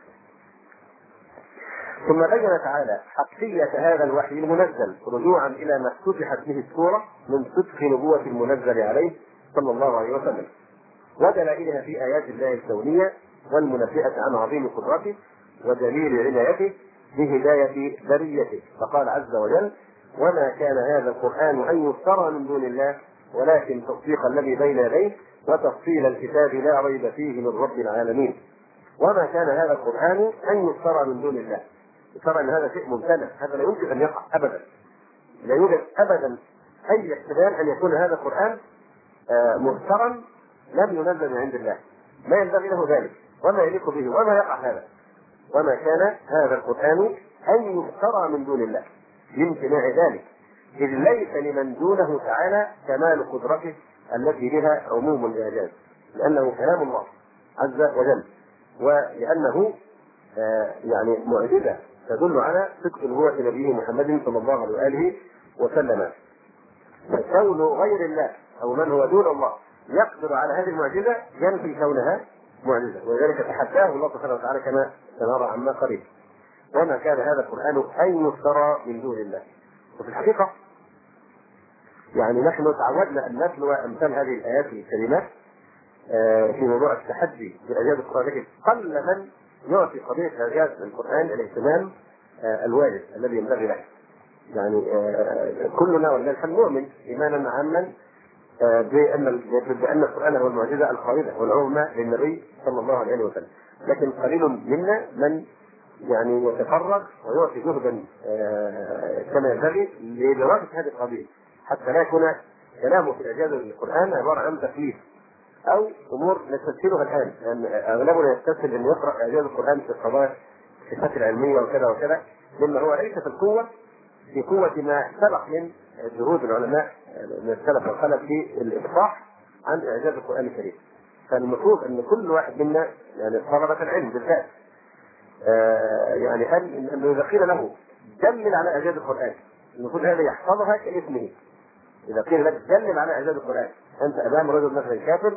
S1: ثم بين تعالى حقية هذا الوحي المنزل رجوعا إلى ما افتتحت به السورة من صدق نبوة المنزل عليه صلى الله عليه وسلم ودلائلها في آيات الله الكونية والمنبئة عن عظيم قدرته ودليل عنايته بهداية بريته. فقال عز وجل وما كان هذا القرآن أن يفترى من دون الله ولكن تصديق الذي بين يديه وتفصيل الكتاب لا ريب فيه من رب العالمين. وما كان هذا القرآن أن يفترى من دون الله. ترى أن هذا شيء ممتنع. هذا لا يمكن أن يقع أبدا. لا يوجد أبدا أي احتمال أن يكون هذا القرآن مفترى لم ينزل من عند الله. ما ينبغي له ذلك وما يليق به وما يقع هذا. وما كان هذا القرآن أن يفترى من دون الله لامتناع ذلك. إذ ليس لمن دونه تعالى كمال قدرته التي بها عموم الإعجاز، لأنه كلام الله عز وجل، ولأنه يعني معجزة تدل على صدق نبوة نبيه محمد صلى الله عليه وآله وسلم. فكون غير الله أو من هو دون الله يقدر على هذه المعجزة ينفي كونها معجزة، ولذلك تحداه الله سبحانه وتعالى كما سنرى عما قريب. وما كان هذا القرآن أن يفترى من دون الله. وفي الحقيقة يعني نحن تعودنا أن نتلو أمثال هذه الآيات الكريمات في موضوع التحدي بإعجاز القرآن، لكن قل من يعطي قضية إعجاز القرآن الاهتمام الواجب الذي ينبغي له. يعني كلنا ولله الحمد نؤمن إيمانا عاما بأن القرآن هو المعجزة الخالدة والعظمى للنبي صلى الله عليه وسلم، لكن قليل منا من يعني يتفرغ ويعطي جهدا كما ينبغي لدراسة هذه القضية، حتى لا يكون كلامه في إعجاز القرآن عبارة عن تكليف أو أمور نستسهلها الآن. يعني أغلبنا يستسهل أن يقرأ إعجاز القرآن في القضايا الصفات العلمية وكذا وكذا، مما هو ليس في القوة في قوة ما سبق من جهود العلماء من السلف والخلف في الإفصاح عن إعجاز القرآن الكريم. فالمفروض أن كل واحد منا يعني طلبة العلم بالذات يعني أن إذا قيل له دلل على إعجاز القرآن المفروض هذا يحفظها كاسمه. إذا قيل لك دلل على إعجاز القرآن، أنت أمام رجل مثلا كافر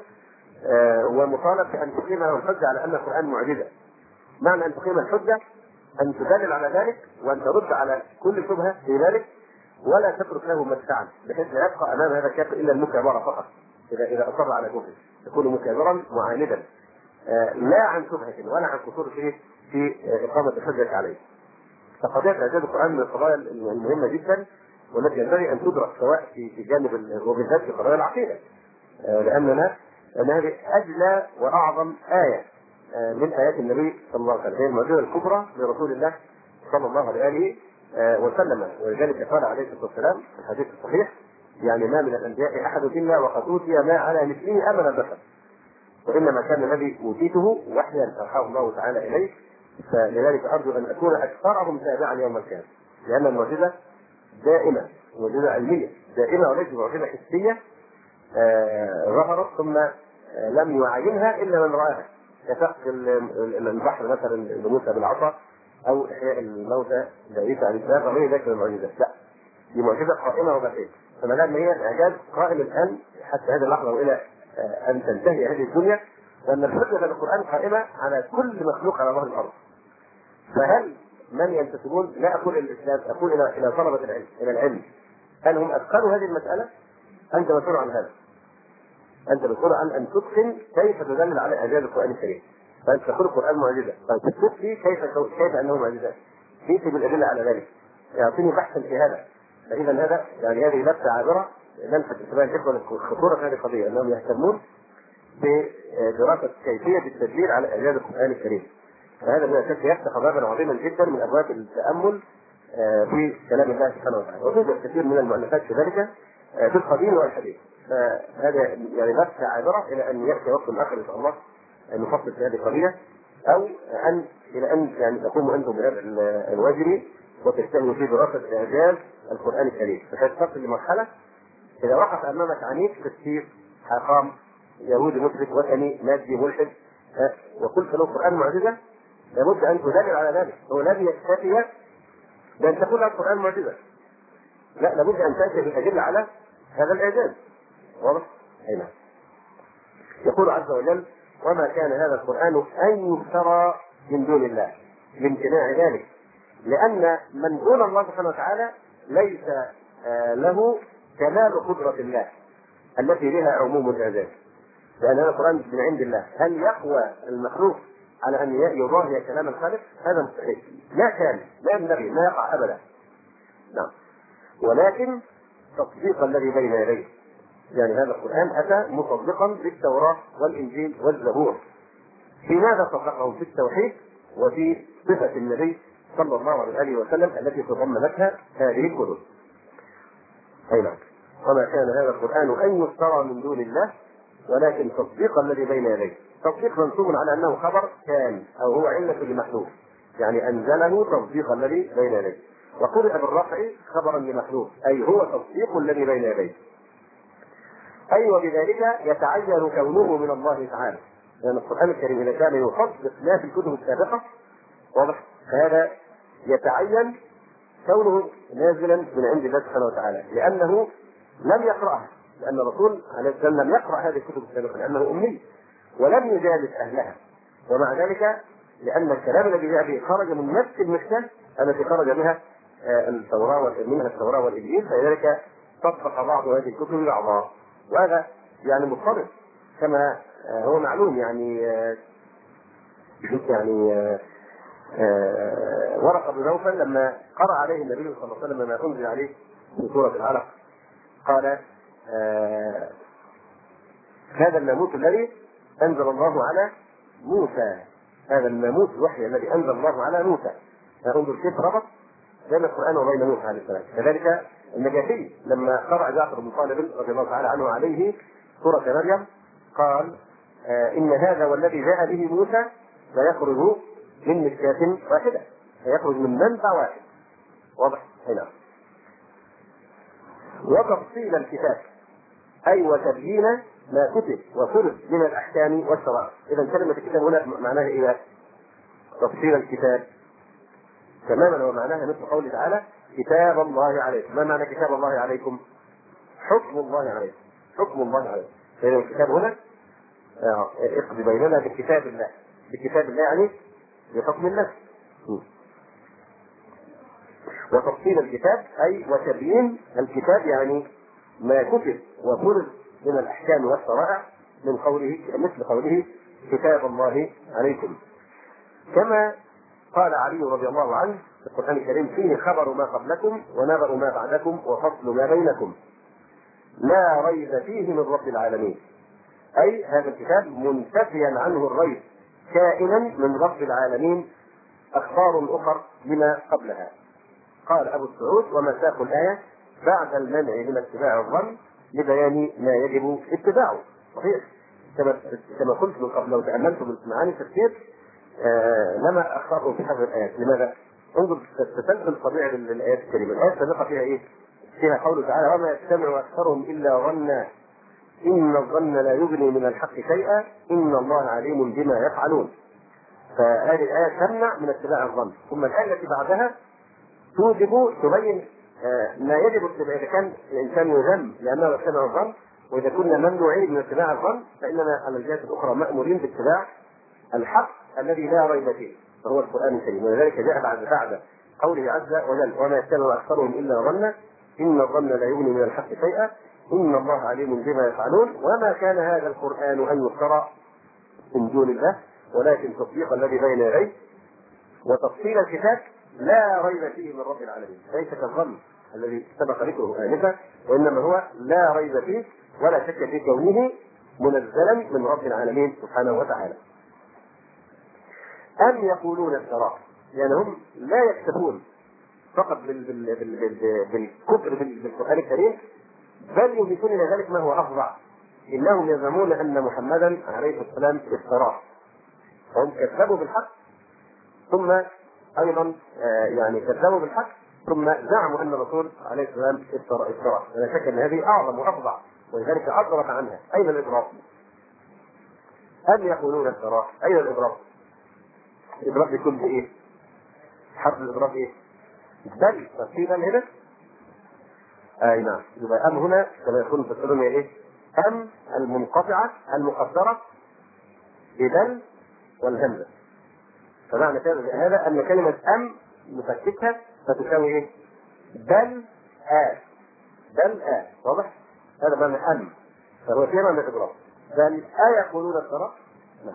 S1: ومطالب بأن تقيم له الحجة على أن القرآن معجزة. معنى أن تقيم الحجة أن تدلل على ذلك وأن ترد على كل شبهة في ذلك، ولا تترك له مدفعا بحيث لا يبقى أمام هذا الكافر إلا المكابرة فقط. إذا أصر على كفر يكون مكابرا معاندا لا عن شبهة ولا عن قصور في إقامة الحجة عليه. فقضية إعجاز القرآن من القضايا المهمة جدا، والتي ينبغي أن تدرس سواء في جانب وبالذات في قضايا العقيدة، لأن هذه أجلى وأعظم آية من آيات النبي صلى الله عليه وسلم، هي المعجزة الكبرى لرسول الله صلى الله عليه وسلم. ولذلك قال عليه الصلاة والسلام في الحديث الصحيح: يعني ما من الأنبياء أحد إلا وقد أوتي ما على مثله أمل البشر، وإنما كان الذي أوتيته وحيا أوحاه الله تعالى إليه، فلذلك أرجو أن أكون أكثرهم تابعا يوم القيامة، لأن المعجزة دائمة، معجزة علمية دائمة وليست معجزة حسية ظهرت ثم لم يعاينها إلا من رآها، كسقط البحر مثلا لموسى بالعصا أو إحياء الموتى لعيسى عليه السلام وغير ذلك من المعجزات. لا، دي معجزة قائمة وباقية، فما دام هي إعجاز قائم الآن حتى هذه اللحظة وإلى أن تنتهي هذه الدنيا، وأن الحجة في القرآن قائمة على كل مخلوق على ظهر الأرض. فهل من ينتسبون، لا أقول الإسلام، أقول إلى طلبة العلم، إلى العلم، هل هم أتقنوا هذه المسألة؟ أنت مسؤول عن هذا، أنت مسؤول عن أن تتقن كيف تدلل على إعجاز القرآن الكريم. فأنت تقول القرآن معجزة، فأنت تفتي كيف أنه معجزة، كيف بالأدلة على ذلك، يعطيني بحثا في هذا. فإذا هذا يعني هذه لفتة عابرة لمحة انتباه الإخوة لخطورة هذه القضية، أنهم يهتمون بدراسة كيفية التدليل على إعجاز القرآن الكريم. فهذا بلا شك يفتح بابا عظيما جدا من أبواب التأمل في كلام الله سبحانه وتعالى، وتوجد كثير من المؤلفات في ذلك في القديم والحديث. فهذا يعني لفتة عابرة إلى أن يأتي وقت آخر إن شاء الله نفصل في هذه القضية، أو إلى أن يعني تقوموا أنتم بهذا الواجب وتجتهدوا في دراسة إعجاز القرآن الكريم، بحيث تصل لمرحلة إذا وقف أمامك عنيف كثير حاقام يهودي مشرك وثني مادي ملحد وقلت له القرآن معجزة، لابد أن تدلل على ذلك. هو لم يكتفي بأن تقول القرآن معجزة، لا، لابد أن تأتي بالأدلة على هذا الإعجاز. واضح؟ أي نعم. يقول عز وجل: وما كان هذا القرآن أن يفترى من دون الله، لامتناع ذلك، لأن من دون الله سبحانه وتعالى ليس له كمال قدرة الله التي بها عموم الإعجاز، لأن هذا القرآن من عند الله. هل يقوى المخلوق على أن يضاهي كلام الخالق؟ هذا مستحيل، لا كان، لا ينبغي، لا يقع أبدا. نعم. ولكن تصديق الذي بين يديه، يعني هذا القرآن أتى مصدقا للتوراة والإنجيل والزبور. في ماذا صدقهم؟ في التوحيد وفي صفة النبي صلى الله عليه وسلم التي تضمنتها هذه الكتب. أي نعم. وما كان هذا القرآن أن يفترى من دون الله ولكن تصديق الذي بين يديه. تصديق منصوب على أنه خبر كان أو هو علة لمحذوف، يعني أنزله تصديق الذي بين يديه. وقرئ بالرفع خبرا لمخلوق، أي هو تصديق الذي بين يديه. أي وبذلك يتعين كونه من الله تعالى، لأن القرآن الكريم إذا كان يصدق ما في الكتب السابقة واضح، فهذا يتعين كونه نازلا من عند الله سبحانه وتعالى، لأنه لم يقرأها، لأن الرسول عليه السلام لم يقرأ هذه الكتب السابقة لأنه أمي ولم يجالس أهلها، ومع ذلك لأن الكلام الذي جاء به خرج من نفس المشكاة التي خرج بها منها التوراة والإنجيل، فلذلك طبق بعض هذه الكتب بعضها، وهذا يعني مضطرب كما هو معلوم. يعني ورقة بن نوفل لما قرأ عليه النبي صلى الله عليه وسلم ما أنزل عليه في سورة العلق قال هذا الناموس الذي أنزل الله على موسى، هذا الناموس الوحي الذي أنزل الله على موسى. انظر كيف ربط بين القرآن وبين موسى عليه السلام. كذلك النجاشي لما قرأ جعفر بن طالب رضي الله تعالى عنه عليه سورة مريم قال إن هذا والذي جاء به موسى لا يخرج من مشكاة واحدة، فيخرج من منبع واحد. واضح هنا. وتفصيل الكتاب أي وتبيين ما كتب وفرض من الأحكام والشرائع. إذا كلمة الكتاب هنا معناها إيه؟ تفصيل الكتاب تماما، ومعناها مثل قوله تعالى كتاب الله عليكم. ما معنى كتاب الله عليكم؟ حكم الله عليكم، حكم الله عليكم. فإذا الكتاب هنا اقضي بيننا بكتاب الله، بكتاب الله يعني بحكم الله. وتفصيل الكتاب أي وتبيين الكتاب يعني ما كتب وفرض من الأحكام والشرائع من قوله مثل قوله كتاب الله عليكم. كما قال علي رضي الله عنه في القرآن الكريم فيه خبر ما قبلكم ونبأ ما بعدكم وفصل ما بينكم لا ريب فيه من رب العالمين. أي هذا الكتاب منتفيا عنه الريب كائنا من رب العالمين، أخبار أخر لما قبلها. قال أبو السعود ومساق الآية بعد المنع من اتباع الظن لبيان ما يجب اتباعه. صحيح كما قلت من قبل لو تأملت بالمعاني التفسير لما أخطأوا في هذه الآيات. لماذا؟ انظر تسلسل طبيعي للآيات الكريمة. الآية السابقة فيها إيه؟ فيها قوله تعالى وما يستمع أكثرهم إلا ظنا إن الظن لا يغني من الحق شيئا إن الله عليم بما يفعلون. فهذه الآية تمنع من اتباع الظن. ثم الآية التي بعدها تبين ما يجب اتباعه. إذا كان الإنسان يذم لأنه اتبع الظن، وإذا كنا ممنوعين من اتباع الظن فإننا على الجهة الأخرى مأمورين باتباع الحق الذي لا ريب فيه وهو القرآن الكريم. ولذلك جاء بعد قوله عز وجل وما يستمع أكثرهم إلا ظنا إن الظن لا يغني من الحق شيئا إن الله عليم بما يفعلون. وما كان هذا القرآن أن يفترى من دون الله ولكن تصديق الذي بين يديه وتفصيل الكتاب لا ريب فيه من رب العالمين. ليس كالظن الذي سبق ذكره آنفا، وإنما هو لا ريب فيه ولا شك في كونه منزلا من رب العالمين سبحانه وتعالى. أم يقولون افتراه، يعني هم لا يكتفون فقط بالكفر بالقرآن الكريم، بل يضيفون إلى ذلك ما هو أفظع. إنهم يزعمون أن محمدا عليه السلام افتراه، هم كذبوا بالحق ثم أيضا يعني كذبوا بالحق ثم زعموا أن الرسول عليه السلام افتراه. لا شك أن هذه أعظم وأفظع، ولذلك أضرب عنها. أين الإضراب؟ أم يقولون افتراه، أين الإضراب؟ الإضراب بيكون بإيه؟ حرف الإضراب إيه؟ بل تفصيلا هنا. أي نعم. يبقى أم هنا كما يكون تفسيرون إيه؟ أم المنقطعة المقدرة ببل والهمزة. فمعنى هذا أن كلمة أم نفككها فتساوي إيه؟ بل بل واضح؟ هذا معنى أم، فهو كلمة من الإضراب. بل يقولون افتراه؟ نعم.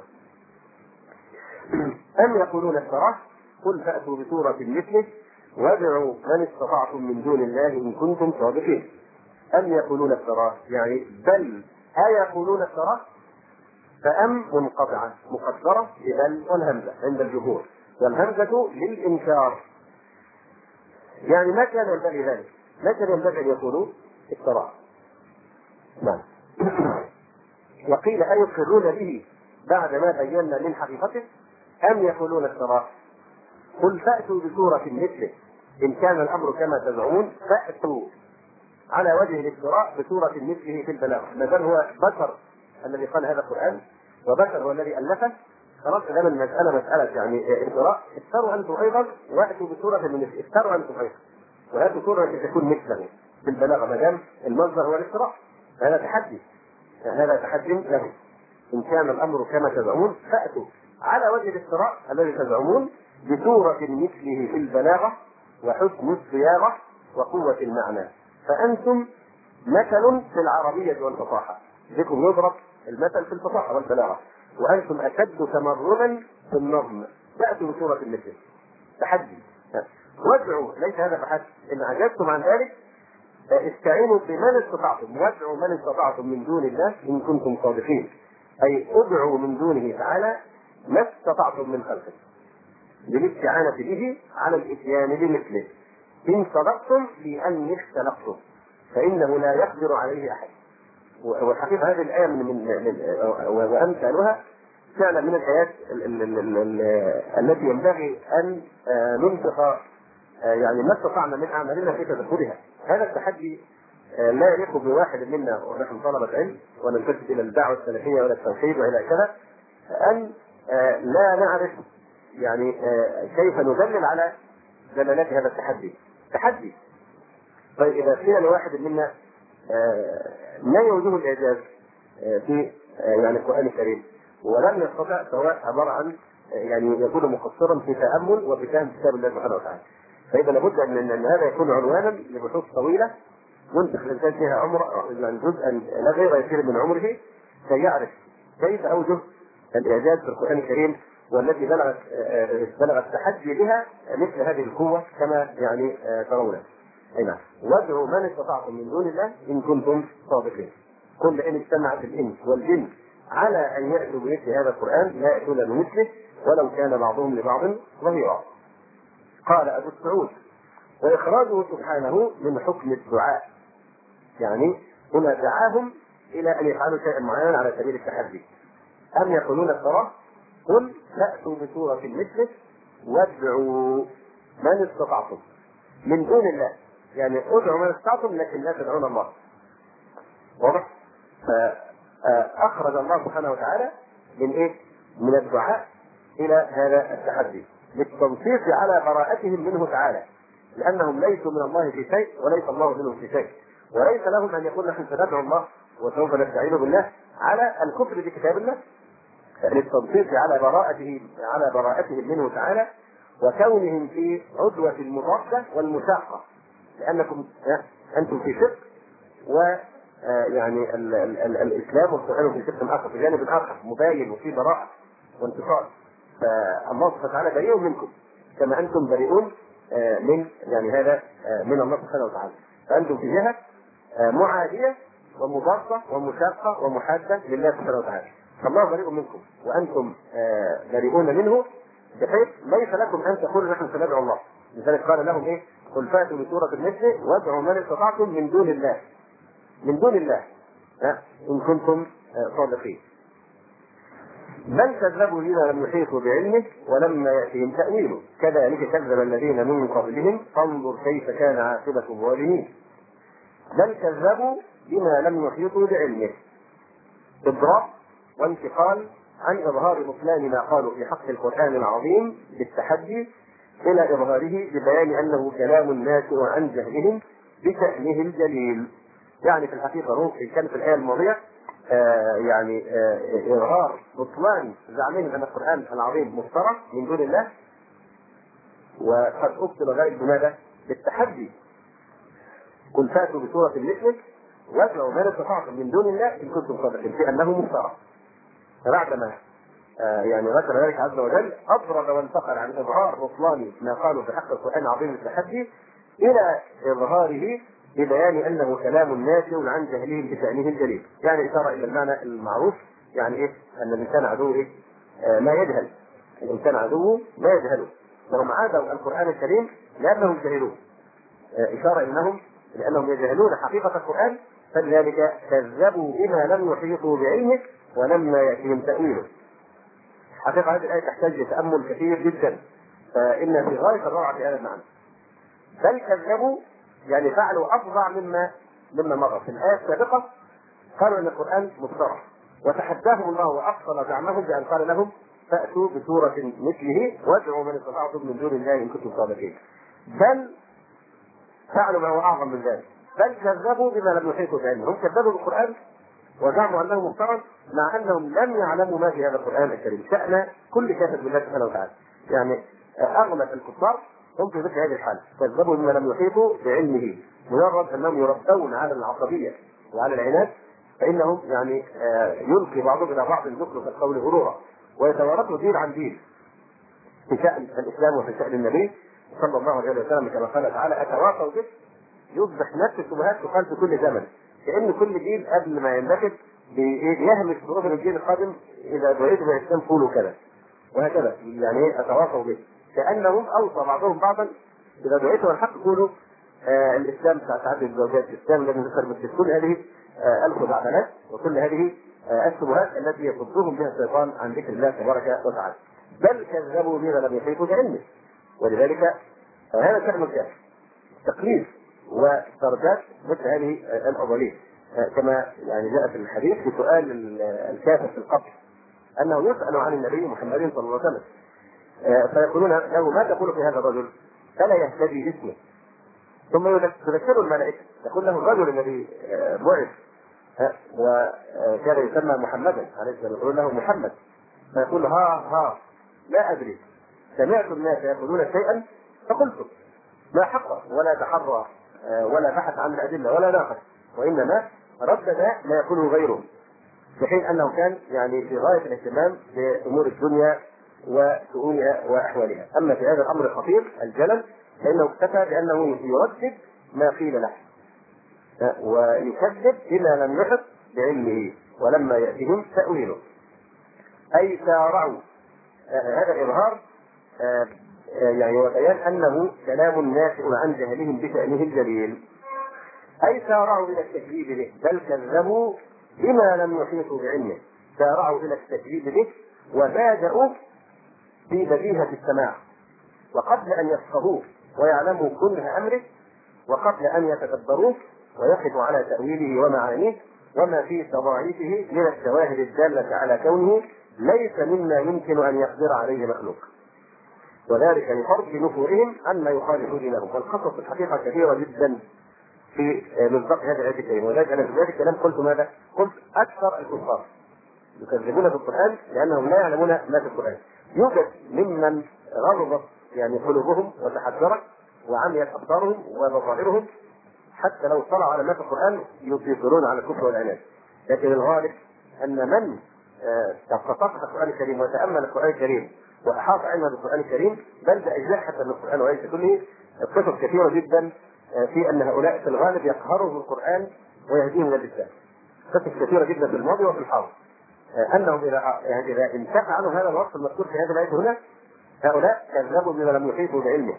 S1: أم يقولون افتراه قل فأتوا بسورة مثله وادعوا من استطعتم من دون الله إن كنتم صادقين. أم يقولون افتراه يعني بل يقولون افتراه، فأم منقطعة مقدرة ببل والهمزة عند الجمهور، والهمزة للإنكار. يعني ما كان ينبغي ذلك، ما كان ينبغي أن يقولوا افتراه. نعم. وقيل أيقرون به بعد ما بينا من حقيقته أم يقولون افتراه قل فأتوا بسورة مثله إن كان الأمر كما تزعمون فأتوا على وجه الافتراء بسورة مثله في البلاغة. ما دام هو بشر الذي قال هذا القرآن وبشر هو الذي ألفه، خلاص دام المسألة مسألة يعني افتراء، افتروا أنتم أيضا وأتوا بسورة من مثله، افتروا أنتم أيضا وهاتوا سورة تكون مثله في البلاغة، ما دام المصدر هو الافتراء. هذا تحدي، هذا تحدي له. إن كان الأمر كما تزعمون فأتوا على وجه الافتراء الذي تزعمون بسورة مثله في البلاغة وحسن الصياغة وقوة المعنى، فأنتم مثل في العربية والفصاحة، بكم يضرب المثل في الفصاحة والبلاغة، وأنتم أشد تمرنا في النظم، فأتوا بسورة مثله. تحدي. وادعوا، ليس هذا فحسب، إن عجزتم عن ذلك استعينوا بمن استطعتم، وادعوا من استطعتم من دون الله إن كنتم صادقين، أي ادعوا من دونه تعالى ما استطعتم من خلقه للاستعانة به على الإتيان بمثله إن صدقتم في أن اختلقتم فإنه لا يقدر عليه أحد. والحقيقة هذه الآية وأمثالها فعلا من الآيات التي ينبغي أن ننفق يعني ما استطعنا من أعمالنا في تدخلها. هذا التحدي لا يليق بواحد منا ونحن طلبة علم وننتسب إلى الدعوة السلفية وإلى التوحيد وإلى كذا أن لا نعرف يعني كيف ندلل على دلالات هذا التحدي. تحدي. طيب إذا قيل لواحد منا ما يوجه الإعجاز في يعني القرآن الكريم ولم يستطع، سواء عبارة عن يعني يكون مقصرا في تأمل وفي فهم كتاب الله سبحانه وتعالى، فإذا لابد أن هذا يكون عنوانا لبحوث طويلة ينتخ الإنسان فيها عمر يعني جزءا لا غير يسير من عمره كي يعرف كيف أوجه الإعجاز في القرآن الكريم والتي بلغ التحدي بها مثل هذه القوة كما يعني ترون. أي نعم. وادعوا من استطعتم من دون الله إن كنتم صادقين. كل إن اجتمعت الإنس والجن على أن يأتوا بمثل هذا القرآن لا يأتون بمثله ولو كان بعضهم لبعض ظهيرا. قال أبو السعود: وإخراجه سبحانه من حكم الدعاء، يعني هنا دعاهم إلى أن يفعلوا شيئا معينا على سبيل التحدي. أم يقولون افتراه؟ قل فأتوا بسورة مثله وادعوا من استطعتم من دون الله، يعني ادعوا من استطعتم لكن لا تدعون الله. واضح؟ فأخرج الله سبحانه وتعالى من إيه؟ من الدعاء إلى هذا التحدي للتنصيص على براءتهم منه تعالى، لأنهم ليسوا من الله في شيء وليس الله منهم في شيء، وليس لهم أن يقول نحن سندعو الله وسوف نستعين بالله على الكفر بكتاب الله، للتنصيص على براءتهم منه تعالى وكونهم في عدوة المضادة والمشاقة، لأنكم أنتم في شق ويعني الإسلام والقرآن في شق آخر، في جانب آخر مباين وفي براءة وانتصار. فالله سبحانه وتعالى بريء منكم كما أنتم بريئون من يعني هذا من الله سبحانه وتعالى، فأنتم في جهة معادية ومضادة ومشاقة ومحادة لله سبحانه وتعالى، فالله بريء منكم وأنتم بريئون منه، بحيث ليس لكم أن تقولوا نحن سندعو الله. لذلك قال لهم إيه؟ قل فاتوا بسورة مثله وادعوا من استطعتم من دون الله، من دون الله إن كنتم صادقين. بل كذبوا بما لم يحيطوا بعلمه ولما يأتيهم تأويله كذلك كذب الذين من قبلهم فانظر كيف كان عاقبة الظالمين. بل كذبوا بما لم يحيطوا بعلمه، إضراب وانتقال عن إظهار بطلان ما قالوا في حق القرآن العظيم بالتحدي إلى إظهاره ببيان أنه كلام ناشئ عن جهلهم بشأنه الجليل. يعني في الحقيقة هو كان في الآية الماضية يعني إظهار بطلان زعمهم أن القرآن العظيم مفترى من دون الله، وقد أبطل ذلك بماذا؟ بالتحدي. قل فاتوا بسورة مثله وادعوا من استطعتم من دون الله إن كنتم صادقين في أنه مفترى. فبعدما يعني ذكر ذلك عز وجل أضرب وانتقل عن إظهار بطلان ما قالوا في حق القرآن العظيم بالتحدي إلى إظهاره ببيان أنه كلام ناشئ عن جهلهم بشأنه الجليل، يعني إشارة إلى المعنى المعروف، يعني إيه؟ أن الإنسان عدوه إيه؟ ما يجهل، الإنسان عدوه ما يجهله، فهم عادوا القرآن الكريم لأنهم جهلوه، إشارة إنهم لأنهم يجهلون حقيقة القرآن فلذلك كذبوا بما لم يحيطوا بعلمه ولما يأتيهم تأويله. حقيقة هذه الآية تحتاج لتأمل كثير جدا، فإن في غاية الروعة في هذا المعنى. بل كذبوا يعني فعلوا افظع مما مضى. في الايه السابقه قالوا ان القران مفترى، وتحداهم الله وابطل زعمهم بان قال لهم فاتوا بسوره مثله وادعوا من استطعتم من دون الله ان كنتم صادقين. بل فعلوا ما هو اعظم من ذلك، بل كذبوا بما لم يحيطوا بعلمه. هم كذبوا بالقران وزعموا انه مفترى مع انهم لم يعلموا ما في هذا القران الكريم. شأن كل كافر بالله سبحانه وتعالى. يعني اغلب الكفار هم في مثل هذه الحاله، كذبوا بما لم يحيطوا بعلمه. مجرد انهم يربون على العصبيه وعلى العناد فانهم يعني يلقي بعضهم الى بعض الذكر في القول غرورا، ويتوارثوا دين عن دين في شأن الاسلام وفي شأن النبي صلى الله عليه وسلم، كما قال تعالى اتواصوا به. يصبح نفس الشبهات تقال في كل زمن، كأن كل جيل قبل ما ينبثق يهمس في اذن الجيل القادم اذا دعيت بالاسلام قولوا كذا وهكذا. يعني اتواصوا به كانهم اوصى بعضهم بعضا اذا دعيتم الحق قولوا الاسلام تعدد الزوجات، الاسلام الذي ذكر مثل كل هذه الخزعبلات وكل هذه الشبهات التي يصدهم بها الشيطان عن ذكر الله تبارك وتعالى. بل كذبوا بما لم يحيطوا بعلمه. ولذلك هذا شأن الكافر، تقليد واسترداد مثل هذه الاضاليل، كما يعني جاء في الحديث في سؤال الكافر في القبر انه يسأل عن النبي محمد صلى الله عليه وسلم فيقولون له ما تقول في هذا الرجل؟ فلا يهتدي اسمه. ثم تذكره الملائكه تقول له الرجل الذي بعث وكان يسمى محمدا عليه السلام، يقول له محمد، فيقول ها لا ادري، سمعت الناس يقولون شيئا فقلت، لا حق ولا تحرى ولا بحث عن الادله ولا ناقش، وانما ردد ما يقوله غيره، في حين انه كان يعني في غايه الاهتمام بامور الدنيا وشؤونها واحوالها. اما في هذا الامر الخطير الجلل فانه اكتفى بانه يردد ما قيل له ويكذب بما لم يحط بعلمه ولما ياتهم تاويله. اي سارعوا، هذا اظهار يعني وبيان انه كلام ناشئ عن جهلهم بشأنه الجليل. اي سارعوا الى التكذيب به، بل كذبوا بما لم يحيطوا بعلمه، سارعوا الى التكذيب به وبادئوا في بديهة السماع، وقبل ان يفقهوه ويعلموا كنه امره، وقبل ان يتدبروه ويقفوا على تأويله ومعانيه وما في تضاعيفه من الشواهد الدالة على كونه ليس مما يمكن ان يقدر عليه مخلوق، وذلك لفرض نفورهم عما يخالف دينهم. والقصص في الحقيقة كثيرة جدا في مصداق هذه الآية الكريمة. وذلك أنا في ذلك الكلام قلت ماذا؟ قلت أكثر الكفار يكذبون في القرآن لأنهم لا يعلمون ما في القرآن. يوجد ممن غضبت يعني قلوبهم وتحذرت وعميت أبصارهم وبصائرهم حتى لو اطلعوا على ما في القرآن يصرون على الكفر والعناد، لكن الغالب أن من تفقه القرآن الكريم وتأمل القرآن الكريم وأحاط علما بالقرآن الكريم بل بأجزاء حتى من القرآن وليس كله، قصص كثيرة جدا في أن هؤلاء في الغالب يقهرهم القرآن ويهديهم إلى الإسلام. قصص كثيرة جدا في الماضي وفي الحاضر أنهم إذا انتفع عنهم هذا الوصف المذكور في هذه الآية هنا هؤلاء كذبوا بما لم يحيطوا بعلمه.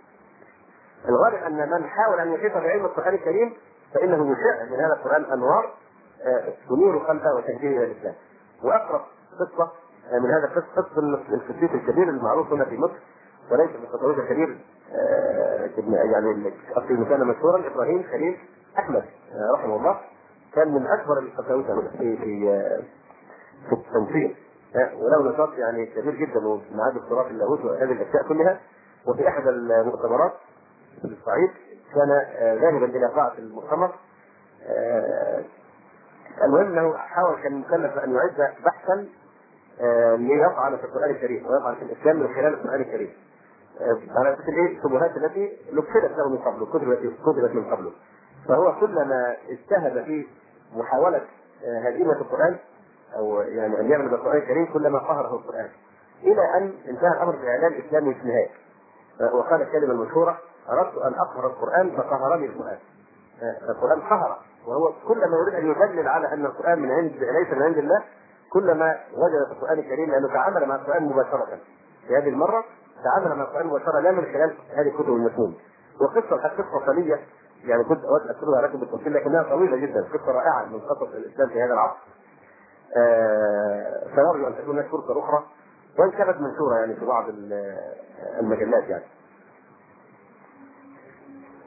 S1: الغالب أن من حاول أن يحيط بعلم القرآن الكريم فإنه يشع من هذا القرآن أنوار تنير قلبه وتهديه إلى الإسلام. وأقرب قصة من هذا قصة القسيس الكبير المعروف هنا في مصر وليس في القطوات الكبير، يعني أصل كان مشهورا إبراهيم خليل أحمد رحمه الله، كان من أكبر القساوسة في التنصير، وله نشاط يعني كبير جدا ومع دكتوراه في اللاهوت وهذه الأشياء كلها. وفي أحد المؤتمرات في الصعيد كان ذاهبا إلى قاعة المؤتمر، المهم أنه حاول كان مكلف أن يعد بحثا ليطعن في القرآن الكريم ويطعن في الإسلام من خلال القرآن الكريم على أساس الشبهات التي لبست له من قبله كتبت من قبله. فهو كلما اجتهد في محاولة هزيمة القرآن أو يعني أن يعمل بالقرآن الكريم كلما قهره القرآن، إلى أن انتهى الأمر بالإعلان الإسلامي في النهاية. وقال الكلمة المشهورة: أردت أن أقهر القرآن فقهرني القرآن. القرآن قهر، وهو كلما يريد أن يدلل على أن القرآن من عند ليس من عند الله كلما وجد في القرآن الكريم لأنه تعامل مع القرآن مباشرة. في هذه المرة تعامل مع القرآن مباشرة لا من خلال هذه الكتب المسنونة. وقصة قصة طويلة يعني كنت أود أذكرها لكم بالتفصيل لكنها طويلة جدا، قصة رائعة من قصص الإسلام في هذا العصر. فنرجو أن تكون هناك فرصة أخرى وإن كانت منشورة يعني في بعض المجلات يعني.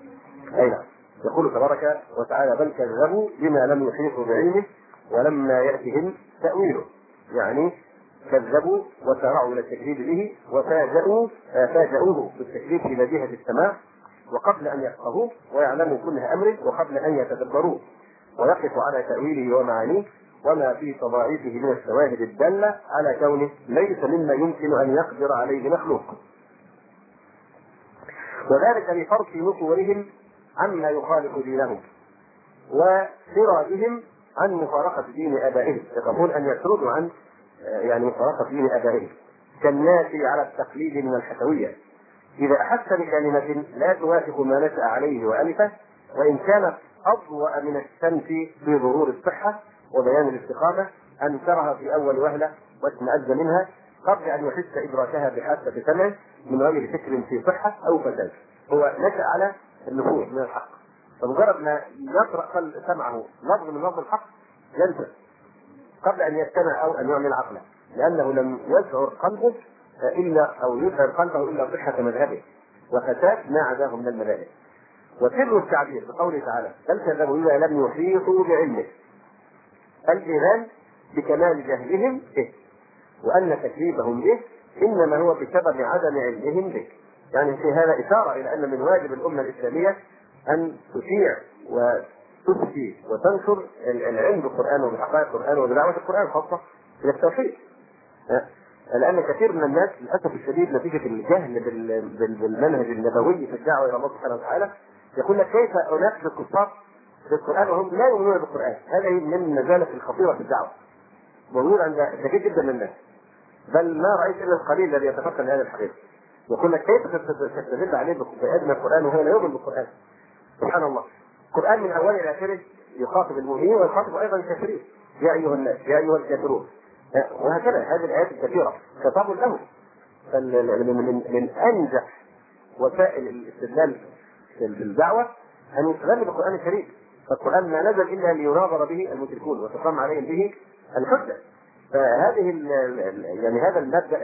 S1: أي نعم. يقول تبارك وتعالى: بل كذبوا بما لم يحيطوا بعلمه ولما يأتهم تأويله. يعني كذبوا وسارعوا الى التكذيب به فاجأوه بالتكذيب في بديهة السماع، وقبل ان يفقهوه ويعلموا كله امره، وقبل ان يتدبروه ويقفوا على تأويله ومعانيه وما في تضاعيفه من الشواهد الدالة على كونه ليس مما يمكن ان يقدر عليه مخلوق، وذلك لفرق نفورهم عما يخالف دينهم وفرارهم عن مفارقة دين آبائهم. يقولون أن يسردوا عن مفارقة دين آبائهم، كالناس على التقليد من الحكوية إذا أحس بكلمة لا توافق ما نشأ عليه وألفه، وإن كانت أضوأ من الشمس في ظهور الصحة وبيان الاستقامة، أنكرها في أول وهلة واشمأز منها قبل أن يحس إدراكها بحاسة سمعه من غير فكر في صحة أو فساد. هو نشأ على النفور من الحق، فمجرد ما يقرأ سمعه لفظ من لفظ الحق ينسى قبل ان يستمع او ان يعمل عقله، لانه لم يشعر قلبه الا صحه مذهبه وفساد ما عداه من المذاهب. وسر التعبير بقوله تعالى: بل كذبوا بما لم يحيطوا بعلمه، الايمان بكمال جهلهم به، وان تكذيبهم به انما هو بسبب عدم علمهم به. يعني في هذا اشاره الى ان من واجب الامه الاسلاميه ان تشيع وتفتي وتنشر العلم بالقران وبحقائق القران وبدعوه القران، خاصه في التوحيد، لان كثير من الناس للاسف الشديد نتيجه الجهل بالمنهج النبوي في الدعوه الى الله سبحانه وتعالى يقول لك: كيف اناقش الكفار بالقران وهم لا يؤمنون بالقران؟ هذه من المزالق الخطيره في الدعوه، موجود عند كثير جدا من الناس، بل ما رايت الا القليل الذي يتفكر هذه الحقيقه. يقول لك: كيف تستدل عليه بآيات القران وهو لا يؤمن بالقران؟ سبحان الله. القرآن من أوله إلى آخره يخاطب المؤمنين ويخاطب أيضا الكافرين: يا أيها الناس، يا أيها الكافرون، وهكذا. هذه الآيات الكثيرة خطاب له. من أنجح وسائل الاستدلال في الدعوة أن يستدل بالقرآن الكريم، فالقرآن ما نزل إلا ليناظر به المشركون وتقام عليهم به الحجة. فهذه هذا المبدأ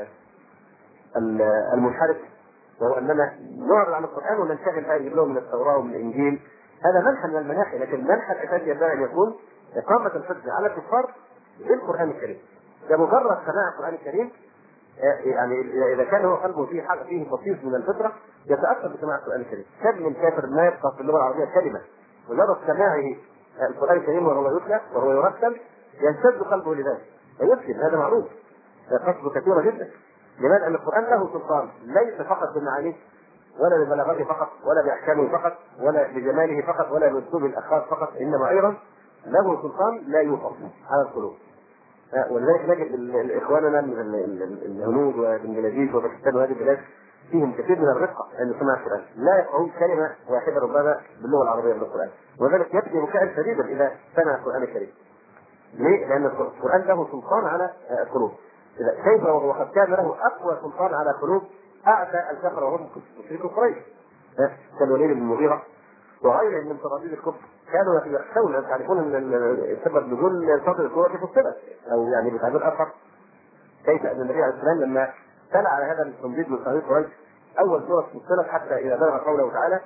S1: المنحرف، وهو اننا نعرض عن القران وننشغل بقى نجيب لهم من التوراه ومن الانجيل، هذا منحى من المناحي. لكن المنحى الاساسي ينبغي ان يكون اقامه الحجه على الكفار بالقران الكريم. بمجرد سماع القران الكريم اذا كان هو قلبه فيه بسيط من الفطره يتاثر بسماع القران الكريم. كم من كافر ما يبقى في اللغه العربيه كلمه مجرد سماعه القران الكريم وهو يتلى وهو يرتل ينشد قلبه لذلك ويسلم. هذا معروف، قصده كثيره جدا. لماذا؟ أن القرآن له سلطان ليس فقط بمعانيه ولا ببلاغته فقط ولا بأحكامه فقط ولا بجماله فقط ولا بأسلوب الأخلاق فقط، إنما أيضا له سلطان لا يوصف على القلوب. ولذلك نجد إخواننا من الهنود وبنجلاديش وباكستان وهذه البلاد فيهم كثير من الرقة عند سماع القرآن، لا يقرؤون كلمة واحدة ربما باللغة العربية من القرآن، وذلك يبكي بكاء شديدا إذا سمع القرآن الكريم. ليه؟ لأن القرآن له سلطان على القلوب. كيف وهو قد كان له اقوى سلطان على قلوب اعتى الكفر وهم مشركو قريش كالوليد بن المغيرة وغيرهم من صناديد الكفر، كانوا يخشون ان تعرفون ان سبب نزول سطر السوره فصلت، او بتعبير اخر كيف ان النبي عليه السلام لما تلا على هذا التنظيم من صناديد قريش اول سوره فصلت حتى اذا بلغ قوله تعالى: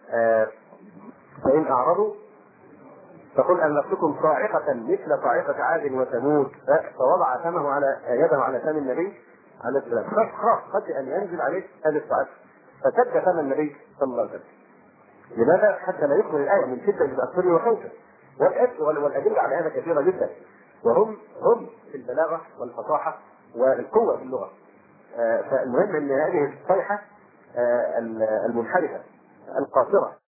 S1: فان اعرضوا فقل أن نفسكم صاعقة مثل صاعقة عاد وثمود، فوضع يده على فم النبي عليه السلام، خاف خشي أن ينزل عليه هذه الصاعقة فسد فم النبي صلى الله عليه وسلم. لماذا؟ حتى لا يكمل الآية من شدة تأثره وخوفه. والأدلة على هذا كثيرة جدا، وهم في البلاغة والفصاحة والقوة في اللغة. فالمهم أن هذه الصيحة المنحرفة القاصرة